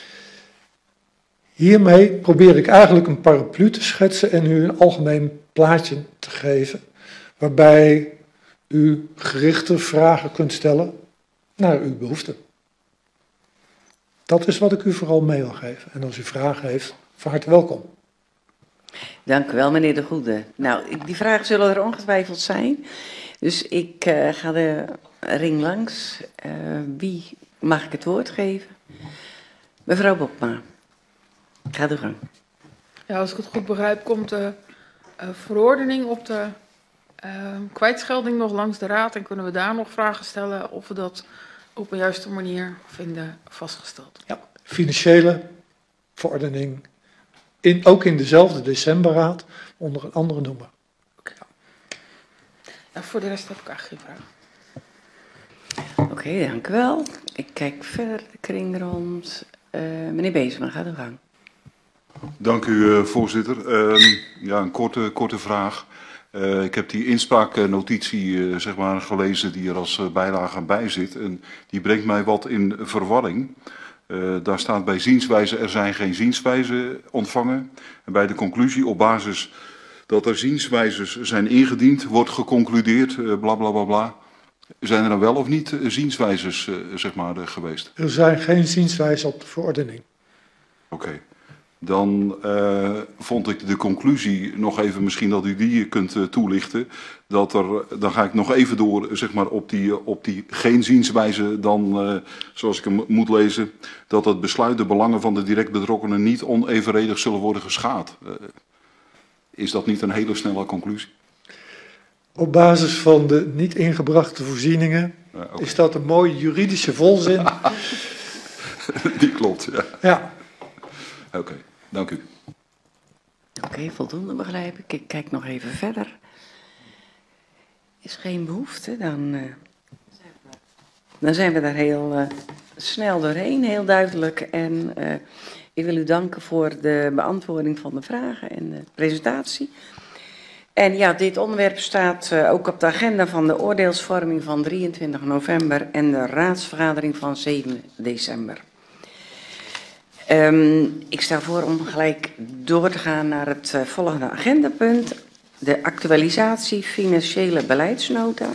Hiermee probeer ik eigenlijk een paraplu te schetsen en u een algemeen plaatje te geven, waarbij u gerichte vragen kunt stellen naar uw behoeften. Dat is wat ik u vooral mee wil geven. En als u vragen heeft, van harte welkom. Dank u wel, meneer De Goede. Nou, die vragen zullen er ongetwijfeld zijn. Dus ik uh, ga de ring langs. Uh, wie mag ik het woord geven? Mevrouw Bokma. Ga uw gang. Ja, als ik het goed begrijp, komt de uh, verordening op de uh, kwijtschelding nog langs de Raad. En kunnen we daar nog vragen stellen of we dat op een juiste manier vinden vastgesteld. Ja, financiële verordening in, ook in dezelfde decemberraad, onder een andere noemer. Ja, voor de rest heb ik eigenlijk geen vraag. Oké, okay, dank u wel. Ik kijk verder de kring rond. Uh, meneer Beesma, gaat uw gang. Dank u, uh, voorzitter. Uh, ja, een korte, korte vraag. Uh, ik heb die inspraaknotitie uh, zeg maar, gelezen die er als uh, bijlage bij zit. En die brengt mij wat in verwarring. Uh, daar staat bij zienswijze, er zijn geen zienswijzen ontvangen. En bij de conclusie op basis dat er zienswijzes zijn ingediend, wordt geconcludeerd, uh, bla bla bla bla. Zijn er dan wel of niet uh, zienswijzes uh, zeg maar, uh, geweest? Er zijn geen zienswijzen op de verordening. Oké. Okay. Dan uh, vond ik de conclusie, nog even misschien dat u die kunt uh, toelichten, dat er, dan ga ik nog even door zeg maar, op, die, op die geen zienswijze dan, uh, zoals ik hem moet lezen, dat het besluit de belangen van de direct betrokkenen niet onevenredig zullen worden geschaad. Uh, is dat niet een hele snelle conclusie? Op basis van de niet ingebrachte voorzieningen uh, okay. is dat een mooie juridische volzin. Die klopt, ja. Ja. Oké, okay, dank u. Oké, okay, voldoende begrijp ik. Ik kijk nog even verder. Is geen behoefte, dan, uh, dan zijn we daar heel uh, snel doorheen, heel duidelijk. En uh, ik wil u danken voor de beantwoording van de vragen en de presentatie. En ja, dit onderwerp staat uh, ook op de agenda van de oordeelsvorming van drieëntwintig november en de raadsvergadering van zeven december. Um, ik stel voor om gelijk door te gaan naar het uh, volgende agendapunt. De actualisatie financiële beleidsnota.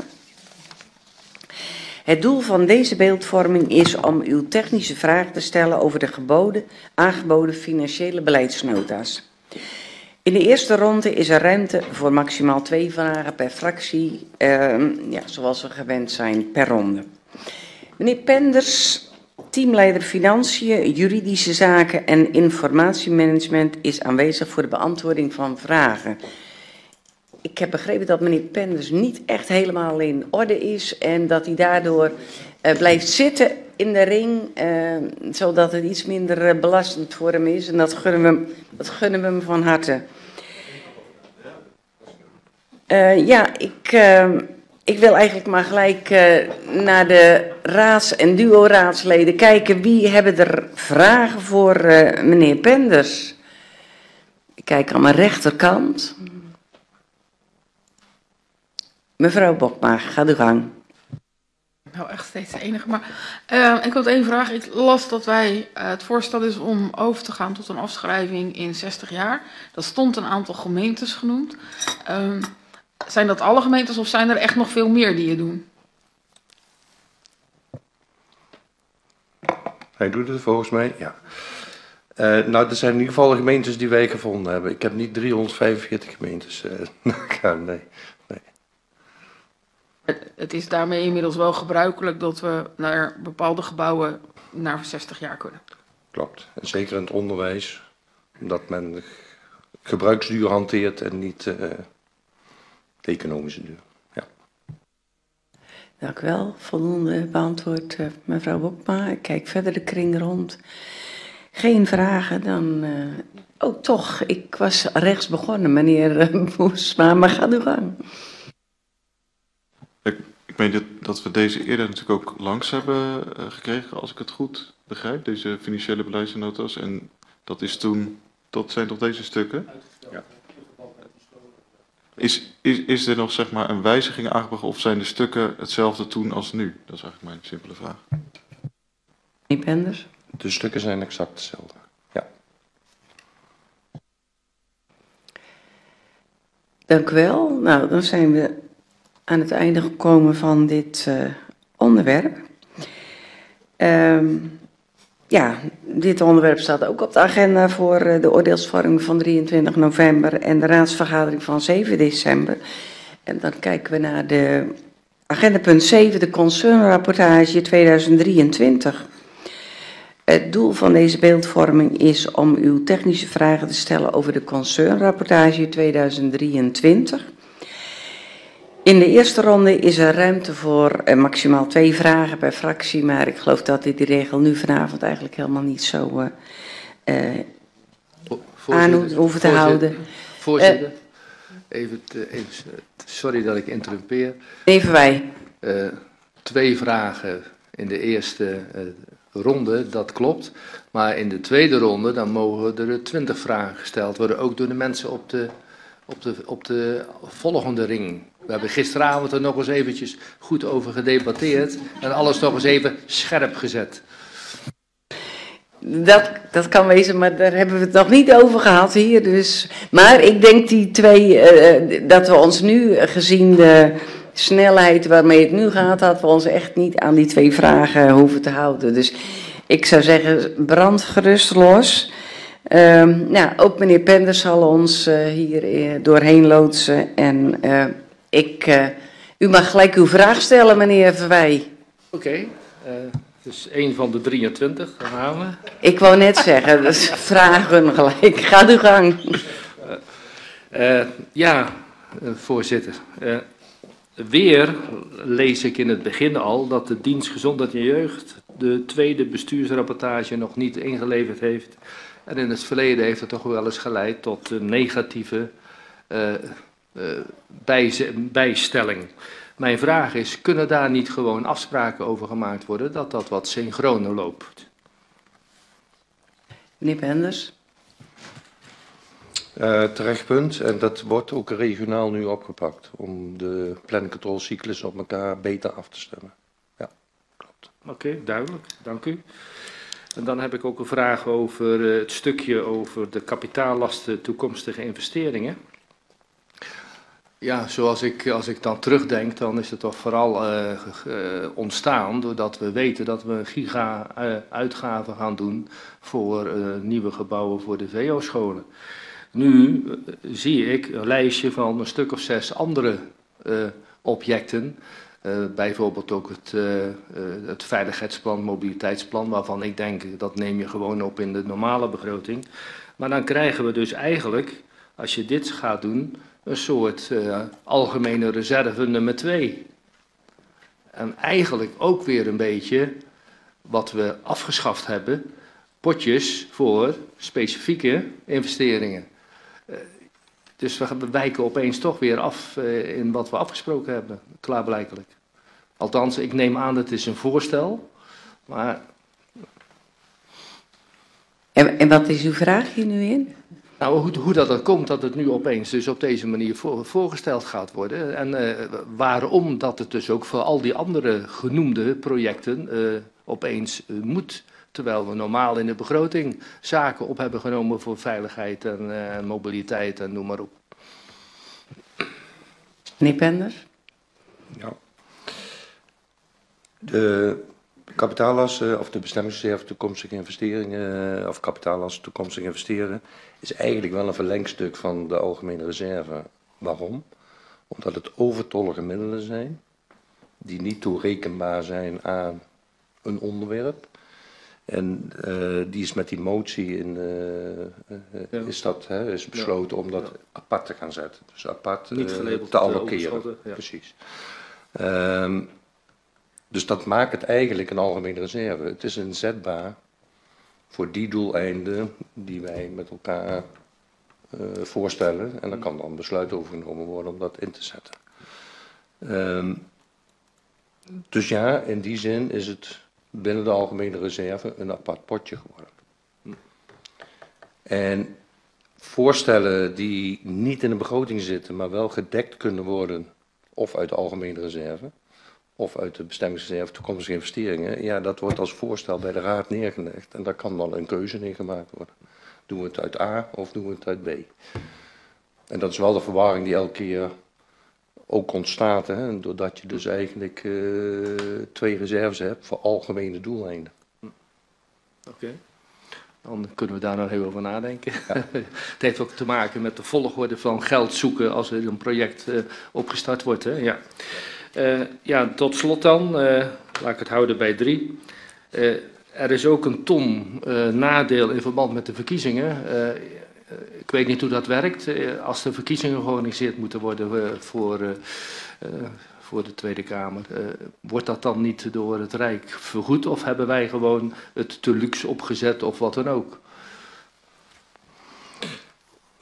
Het doel van deze beeldvorming is om uw technische vragen te stellen over de geboden, aangeboden financiële beleidsnota's. In de eerste ronde is er ruimte voor maximaal twee vragen per fractie, uh, ja, zoals we gewend zijn, per ronde. Meneer Penders, teamleider Financiën, Juridische Zaken en Informatiemanagement, is aanwezig voor de beantwoording van vragen. Ik heb begrepen dat meneer Penders niet echt helemaal in orde is en dat hij daardoor uh, blijft zitten in de ring, uh, zodat het iets minder uh, belastend voor hem is. En dat gunnen we hem, dat gunnen we hem van harte. Uh, ja, ik, uh, ik wil eigenlijk maar gelijk uh, naar de raads- en duo-raadsleden kijken. Wie hebben er vragen voor uh, meneer Penders? Ik kijk aan mijn rechterkant. Mevrouw Bokma, ga uw gang. Nou, echt steeds de enige. Maar uh, ik had één vraag. Ik las dat wij, uh, het voorstel is om over te gaan tot een afschrijving in zestig jaar. Dat stond een aantal gemeentes genoemd. Uh, zijn dat alle gemeentes of zijn er echt nog veel meer die het doen? Hij doet het volgens mij, ja. Uh, nou, er zijn in ieder geval gemeentes die wij gevonden hebben. Ik heb niet driehonderdvijfenveertig gemeentes. Uh, nee. Het is daarmee inmiddels wel gebruikelijk dat we naar bepaalde gebouwen naar zestig jaar kunnen. Klopt. En zeker in het onderwijs. Dat men gebruiksduur hanteert en niet uh, de economische duur. Ja. Dank u wel. Voldoende beantwoord, uh, mevrouw Bokma. Ik kijk verder de kring rond. Geen vragen, dan... Uh... Oh, toch. Ik was rechts begonnen, meneer uh, Boesma, maar ga uw gang. Ik, ik meen dat, dat we deze eerder natuurlijk ook langs hebben uh, gekregen, als ik het goed begrijp, deze financiële beleidsnota's. En dat is toen, dat zijn toch deze stukken? Ja. Is, is, is er nog zeg maar een wijziging aangebracht of zijn de stukken hetzelfde toen als nu? Dat is eigenlijk mijn simpele vraag. Meneer Penders? De stukken zijn exact hetzelfde, ja. Dank u wel. Nou, dan zijn we aan het einde gekomen van dit uh, onderwerp. Um, ja, dit onderwerp staat ook op de agenda voor uh, de oordeelsvorming van drieëntwintig november en de raadsvergadering van zeven december. En dan kijken we naar de agenda punt zeven, de concernrapportage tweeduizend drieëntwintig. Het doel van deze beeldvorming is om uw technische vragen te stellen over de concernrapportage tweeduizend drieëntwintig. In de eerste ronde is er ruimte voor uh, maximaal twee vragen per fractie, maar ik geloof dat dit die regel nu vanavond eigenlijk helemaal niet zo uh, uh, aan hoeven te houden. Voorzitter, uh, even, te, even, sorry dat ik interrumpeer. Even wij. Uh, twee vragen in de eerste uh, ronde, dat klopt. Maar in de tweede ronde, dan mogen er twintig vragen gesteld worden, ook door de mensen op de, op de, op de volgende ring. We hebben gisteravond er nog eens eventjes goed over gedebatteerd en alles nog eens even scherp gezet. Dat, dat kan wezen, maar daar hebben we het nog niet over gehad hier. Dus. Maar ik denk die twee, uh, dat we ons nu, gezien de snelheid waarmee het nu gaat, dat we ons echt niet aan die twee vragen hoeven te houden. Dus ik zou zeggen, brand gerust los. Uh, nou, ook meneer Penders zal ons uh, hier uh, doorheen loodsen. En uh, ik, uh, u mag gelijk uw vraag stellen, meneer Verwij. Oké. Okay, uh... Dus één van de drieëntwintig, dan gaan we. Ik wou net zeggen, dus vragen gelijk. Ga uw gang. Uh, uh, ja, uh, voorzitter. Uh, weer lees ik in het begin al dat de dienst Gezondheid en Jeugd de tweede bestuursrapportage nog niet ingeleverd heeft. En in het verleden heeft het toch wel eens geleid tot een negatieve uh, uh, bij, bijstelling. Mijn vraag is, kunnen daar niet gewoon afspraken over gemaakt worden, dat dat wat synchroner loopt? Meneer Penders. Uh, terecht punt, en dat wordt ook regionaal nu opgepakt, om de plancontrolcyclus op elkaar beter af te stemmen. Ja, klopt. Oké, okay, duidelijk, dank u. En dan heb ik ook een vraag over uh, het stukje over de kapitaallasten toekomstige investeringen. Ja, zoals ik, als ik dan terugdenk, dan is het toch vooral uh, uh, ontstaan doordat we weten dat we een giga uh, uitgaven gaan doen voor uh, nieuwe gebouwen voor de V O-scholen. Nu uh, zie ik een lijstje van een stuk of zes andere uh, objecten, uh, bijvoorbeeld ook het, uh, uh, het veiligheidsplan, mobiliteitsplan, waarvan ik denk dat neem je gewoon op in de normale begroting. Maar dan krijgen we dus eigenlijk, als je dit gaat doen, een soort uh, algemene reserve nummer twee. En eigenlijk ook weer een beetje wat we afgeschaft hebben, potjes voor specifieke investeringen. Uh, dus we wijken opeens toch weer af uh, in wat we afgesproken hebben, klaarblijkelijk. Althans, ik neem aan dat het is een voorstel, maar... En, en wat is uw vraag hier nu in? Nou, hoe, hoe dat er komt dat het nu opeens dus op deze manier voor, voorgesteld gaat worden. En uh, waarom dat het dus ook voor al die andere genoemde projecten uh, opeens uh, moet. Terwijl we normaal in de begroting zaken op hebben genomen voor veiligheid en uh, mobiliteit en noem maar op. Meneer Penders? Ja. De kapitaallasten of de bestemmingsreserve toekomstige investeringen of kapitaallasten toekomstige investeren is eigenlijk wel een verlengstuk van de algemene reserve. Waarom? Omdat het overtollige middelen zijn die niet toerekenbaar zijn aan een onderwerp. En uh, die is met die motie in, uh, uh, ja. is, dat, hè, is besloten ja. om dat ja. apart te gaan zetten. Dus apart uh, te allokeren. Ja. Precies. Um, dus dat maakt het eigenlijk een algemene reserve. Het is inzetbaar voor die doeleinden die wij met elkaar uh, voorstellen. En daar kan dan besluit over genomen worden om dat in te zetten. Um, dus ja, in die zin is het binnen de algemene reserve een apart potje geworden. En voorstellen die niet in de begroting zitten, maar wel gedekt kunnen worden, of uit de algemene reserve, of uit de bestemmingsreserve toekomstige investeringen, ja, dat wordt als voorstel bij de Raad neergelegd. En daar kan dan een keuze in gemaakt worden. Doen we het uit A of doen we het uit B? En dat is wel de verwarring die elke keer ook ontstaat, hè, doordat je dus eigenlijk uh, twee reserves hebt voor algemene doeleinden. Oké, okay. Dan kunnen we daar nog even over nadenken. Ja. Het heeft ook te maken met de volgorde van geld zoeken als er een project uh, opgestart wordt. Hè? Ja. Uh, ja, tot slot dan, uh, laat ik het houden bij drie. Uh, er is ook een ton uh, nadeel in verband met de verkiezingen. Uh, Ik weet niet hoe dat werkt. Als de verkiezingen georganiseerd moeten worden voor, uh, uh, voor de Tweede Kamer, uh, wordt dat dan niet door het Rijk vergoed of hebben wij gewoon het te luxe opgezet of wat dan ook?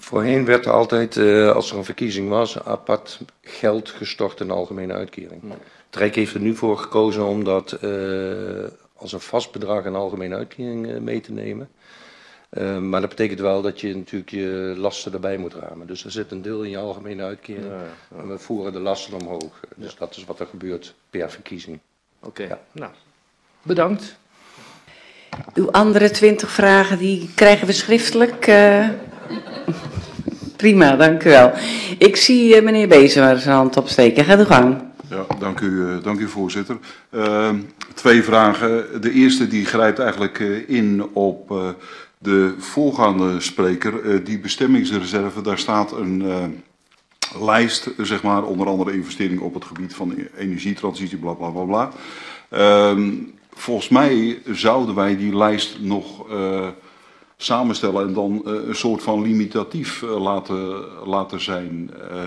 Voorheen werd er altijd, uh, als er een verkiezing was, apart geld gestort in de algemene uitkering. Ja. Het Rijk heeft er nu voor gekozen om dat uh, als een vast bedrag in de algemene uitkering uh, mee te nemen. Uh, maar dat betekent wel dat je natuurlijk je lasten erbij moet ramen. Dus er zit een deel in je algemene uitkering ja, ja. en we voeren de lasten omhoog. Dus ja. dat is wat er gebeurt per verkiezing. Oké, okay. ja. nou, bedankt. Uw andere twintig vragen die krijgen we schriftelijk. Uh... Prima, dank u wel. Ik zie uh, meneer Bezemer zijn hand opsteken. Ga de gang. Ja, dank u, uh, dank u voorzitter. Uh, twee vragen. De eerste die grijpt eigenlijk uh, in op uh, de voorgaande spreker. Uh, die bestemmingsreserve, daar staat een uh, lijst, zeg maar, onder andere investeringen op het gebied van energietransitie, bla bla bla bla. Uh, volgens mij zouden wij die lijst nog uh, samenstellen en dan uh, een soort van limitatief uh, laten, laten zijn. Uh,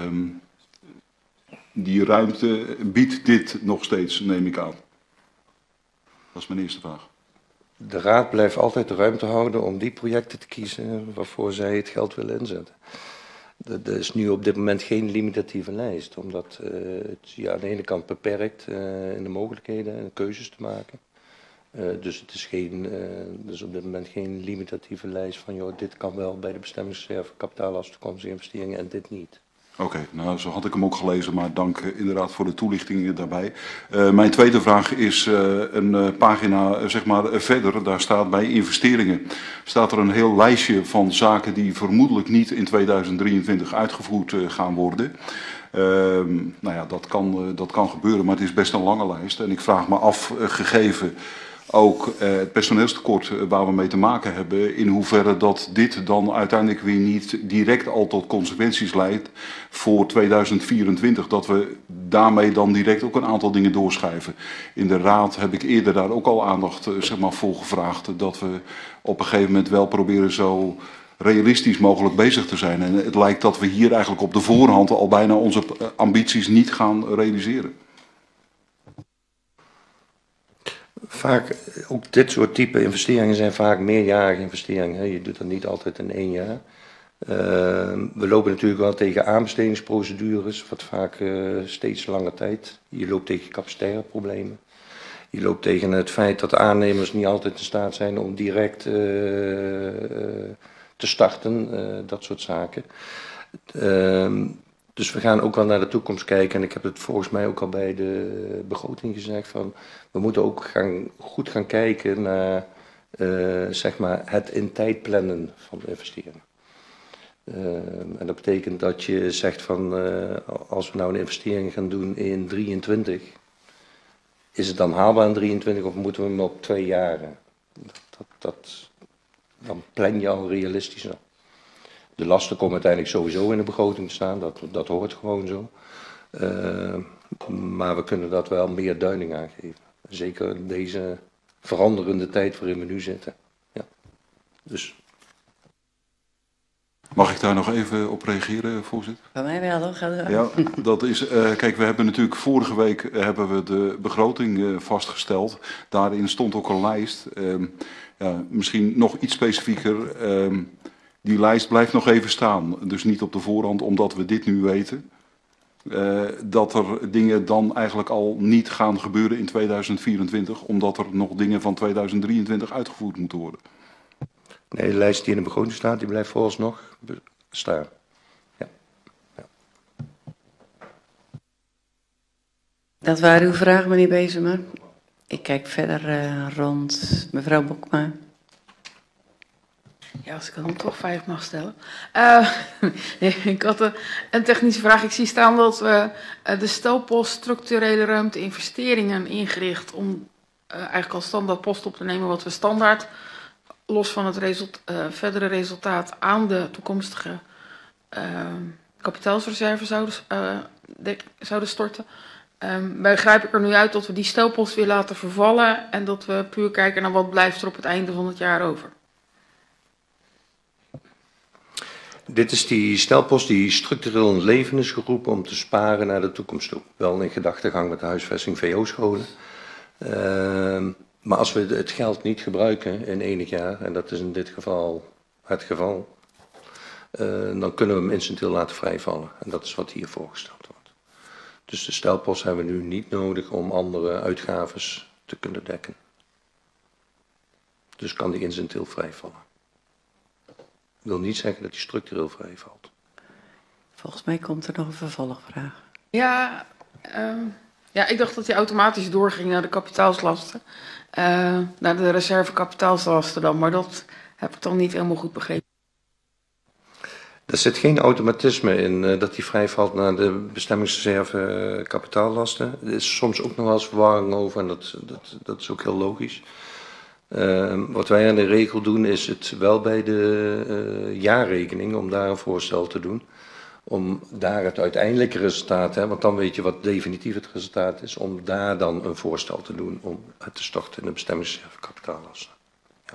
Die ruimte biedt dit nog steeds, neem ik aan. Dat is mijn eerste vraag. De Raad blijft altijd de ruimte houden om die projecten te kiezen waarvoor zij het geld willen inzetten. Er is nu op dit moment geen limitatieve lijst, omdat uh, het ja, aan de ene kant beperkt uh, in de mogelijkheden en keuzes te maken. Uh, dus het is geen, uh, dus op dit moment geen limitatieve lijst van joh, dit kan wel bij de bestemmingsreserve, kapitaallast, toekomstige investeringen en dit niet. Oké, okay, nou zo had ik hem ook gelezen, maar dank uh, inderdaad voor de toelichting daarbij. Uh, mijn tweede vraag is uh, een uh, pagina uh, zeg maar uh, verder, daar staat bij investeringen, staat er een heel lijstje van zaken die vermoedelijk niet in tweeduizend drieëntwintig uitgevoerd uh, gaan worden. Uh, nou ja, dat kan, uh, dat kan gebeuren, maar het is best een lange lijst en ik vraag me af, uh, gegeven ook uh, het personeelstekort uh, waar we mee te maken hebben, in hoeverre dat dit dan uiteindelijk weer niet direct al tot consequenties leidt voor tweeduizend vierentwintig, dat we daarmee dan direct ook een aantal dingen doorschuiven. In de Raad heb ik eerder daar ook al aandacht uh, zeg maar, voor gevraagd, uh, dat we op een gegeven moment wel proberen zo realistisch mogelijk bezig te zijn. En het lijkt dat we hier eigenlijk op de voorhand al bijna onze ambities niet gaan realiseren. Vaak, ook dit soort type investeringen zijn vaak meerjarige investeringen. Je doet dat niet altijd in één jaar. Uh, we lopen natuurlijk wel tegen aanbestedingsprocedures, wat vaak uh, steeds lange tijd. Je loopt tegen capacitaire problemen. Je loopt tegen het feit dat de aannemers niet altijd in staat zijn om direct uh, uh, te starten, uh, dat soort zaken. Uh, Dus we gaan ook wel naar de toekomst kijken en ik heb het volgens mij ook al bij de begroting gezegd van we moeten ook gaan, goed gaan kijken naar uh, zeg maar het in tijd plannen van de investeringen. Uh, en dat betekent dat je zegt van uh, als we nou een investering gaan doen in drieëntwintig, is het dan haalbaar in drieëntwintig of moeten we hem op twee jaren? Dat, dat, dat, dan plan je al realistischer. De lasten komen uiteindelijk sowieso in de begroting te staan, dat, dat hoort gewoon zo. Uh, maar we kunnen dat wel meer duiding aangeven. Zeker in deze veranderende tijd waarin we nu zitten. Ja. Dus. Mag ik daar nog even op reageren, voorzitter? Bij mij wel, hoor. Ga er ja, dat is, uh, kijk, we hebben natuurlijk vorige week uh, hebben we de begroting uh, vastgesteld. Daarin stond ook een lijst. Uh, ja, misschien nog iets specifieker. Uh, Die lijst blijft nog even staan, dus niet op de voorhand omdat we dit nu weten. Uh, dat er dingen dan eigenlijk al niet gaan gebeuren in tweeduizend vierentwintig, omdat er nog dingen van tweeduizend drieëntwintig uitgevoerd moeten worden. Nee, de lijst die in de begroting staat, die blijft vooralsnog staan. Ja. Ja. Dat waren uw vragen, meneer Bezemer. Ik kijk verder uh, rond. Mevrouw Bokma. Ja, als ik dan toch vijf mag stellen. Uh, nee, ik had een, een technische vraag. Ik zie staan dat we uh, de stelpost structurele ruimte investeringen ingericht om uh, eigenlijk als standaardpost op te nemen wat we standaard, los van het result, uh, verdere resultaat, aan de toekomstige uh, kapitaalsreserve zouden, uh, de, zouden storten. Um, begrijp ik er nu uit dat we die stelpost weer laten vervallen en dat we puur kijken naar wat blijft er op het einde van het jaar over. Dit is die stelpost die structureel in het leven is geroepen om te sparen naar de toekomst toe. Wel in gedachtegang met de huisvesting V O-scholen. Uh, maar als we het geld niet gebruiken in enig jaar, en dat is in dit geval het geval, uh, dan kunnen we hem incidenteel laten vrijvallen. En dat is wat hier voorgesteld wordt. Dus de stelpost hebben we nu niet nodig om andere uitgaves te kunnen dekken. Dus kan die incidenteel vrijvallen. Ik wil niet zeggen dat die structureel vrijvalt. Volgens mij komt er nog een vervolgvraag. Ja, uh, ja, ik dacht dat die automatisch doorging naar de kapitaalslasten. Uh, naar de reserve kapitaalslasten dan, maar dat heb ik dan niet helemaal goed begrepen. Er zit geen automatisme in uh, dat die vrijvalt naar de bestemmingsreserve uh, kapitaallasten. Er is soms ook nog wel eens verwarring over en dat, dat, dat is ook heel logisch. Uh, wat wij aan de regel doen is het wel bij de uh, jaarrekening om daar een voorstel te doen. Om daar het uiteindelijke resultaat, hè, want dan weet je wat definitief het resultaat is, om daar dan een voorstel te doen om het te storten in de bestemmingsreserve kapitaallasten. Ja.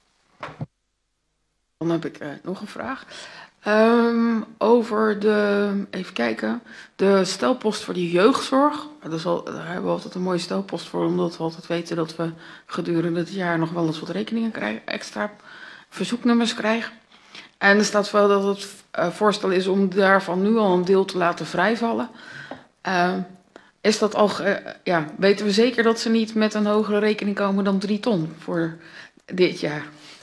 Dan heb ik uh, nog een vraag. Um, over de, even kijken, de stelpost voor de jeugdzorg. Dat is al, daar hebben we altijd een mooie stelpost voor, omdat we altijd weten dat we gedurende het jaar nog wel eens wat rekeningen krijgen, extra verzoeknummers krijgen. En er staat wel dat het uh, voorstel is om daarvan nu al een deel te laten vrijvallen. Uh, is dat al, uh, ja, weten we zeker dat ze niet met een hogere rekening komen dan drie ton voor dit jaar?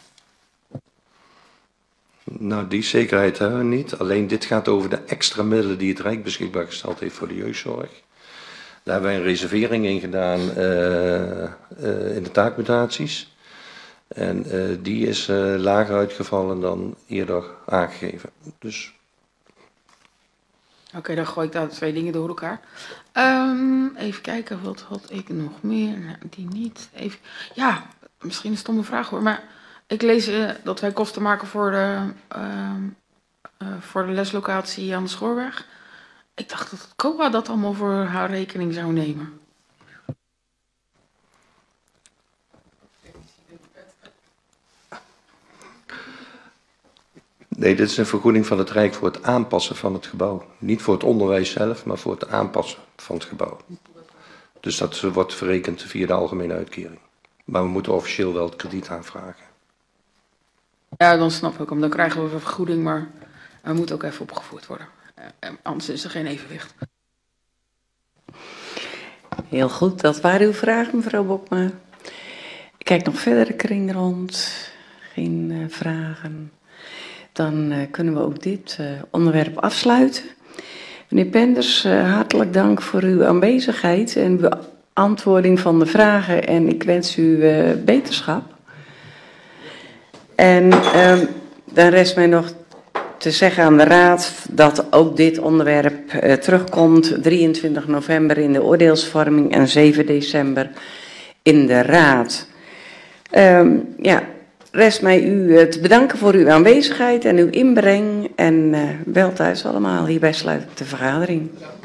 Nou, die zekerheid hebben we niet. Alleen dit gaat over de extra middelen die het Rijk beschikbaar gesteld heeft voor de jeugdzorg. Daar hebben wij een reservering in gedaan uh, uh, in de taakmutaties. En uh, die is uh, lager uitgevallen dan eerder aangegeven. Dus. Oké, okay, dan gooi ik daar twee dingen door elkaar. Um, even kijken, wat had ik nog meer? Nou, die niet. Even, ja, misschien een stomme vraag hoor, maar ik lees uh, dat wij kosten maken voor de, uh, uh, voor de leslocatie aan de Schoorweg. Ik dacht dat het C O A dat allemaal voor haar rekening zou nemen. Nee, dit is een vergoeding van het Rijk voor het aanpassen van het gebouw. Niet voor het onderwijs zelf, maar voor het aanpassen van het gebouw. Dus dat wordt verrekend via de algemene uitkering. Maar we moeten officieel wel het krediet aanvragen. Ja, dan snap ik hem. Dan krijgen we een vergoeding, maar hij moet ook even opgevoerd worden. Uh, anders is er geen evenwicht. Heel goed, dat waren uw vragen, mevrouw Bokma. Ik kijk nog verder de kring rond. Geen uh, vragen. Dan uh, kunnen we ook dit uh, onderwerp afsluiten. Meneer Penders, uh, hartelijk dank voor uw aanwezigheid en beantwoording van de vragen. En ik wens u uh, beterschap. En uh, dan rest mij nog te zeggen aan de Raad dat ook dit onderwerp uh, terugkomt drieëntwintig november in de oordeelsvorming en zeven december in de Raad. Uh, ja, rest mij u uh, te bedanken voor uw aanwezigheid en uw inbreng en uh, wel thuis allemaal. Hierbij sluit ik de vergadering.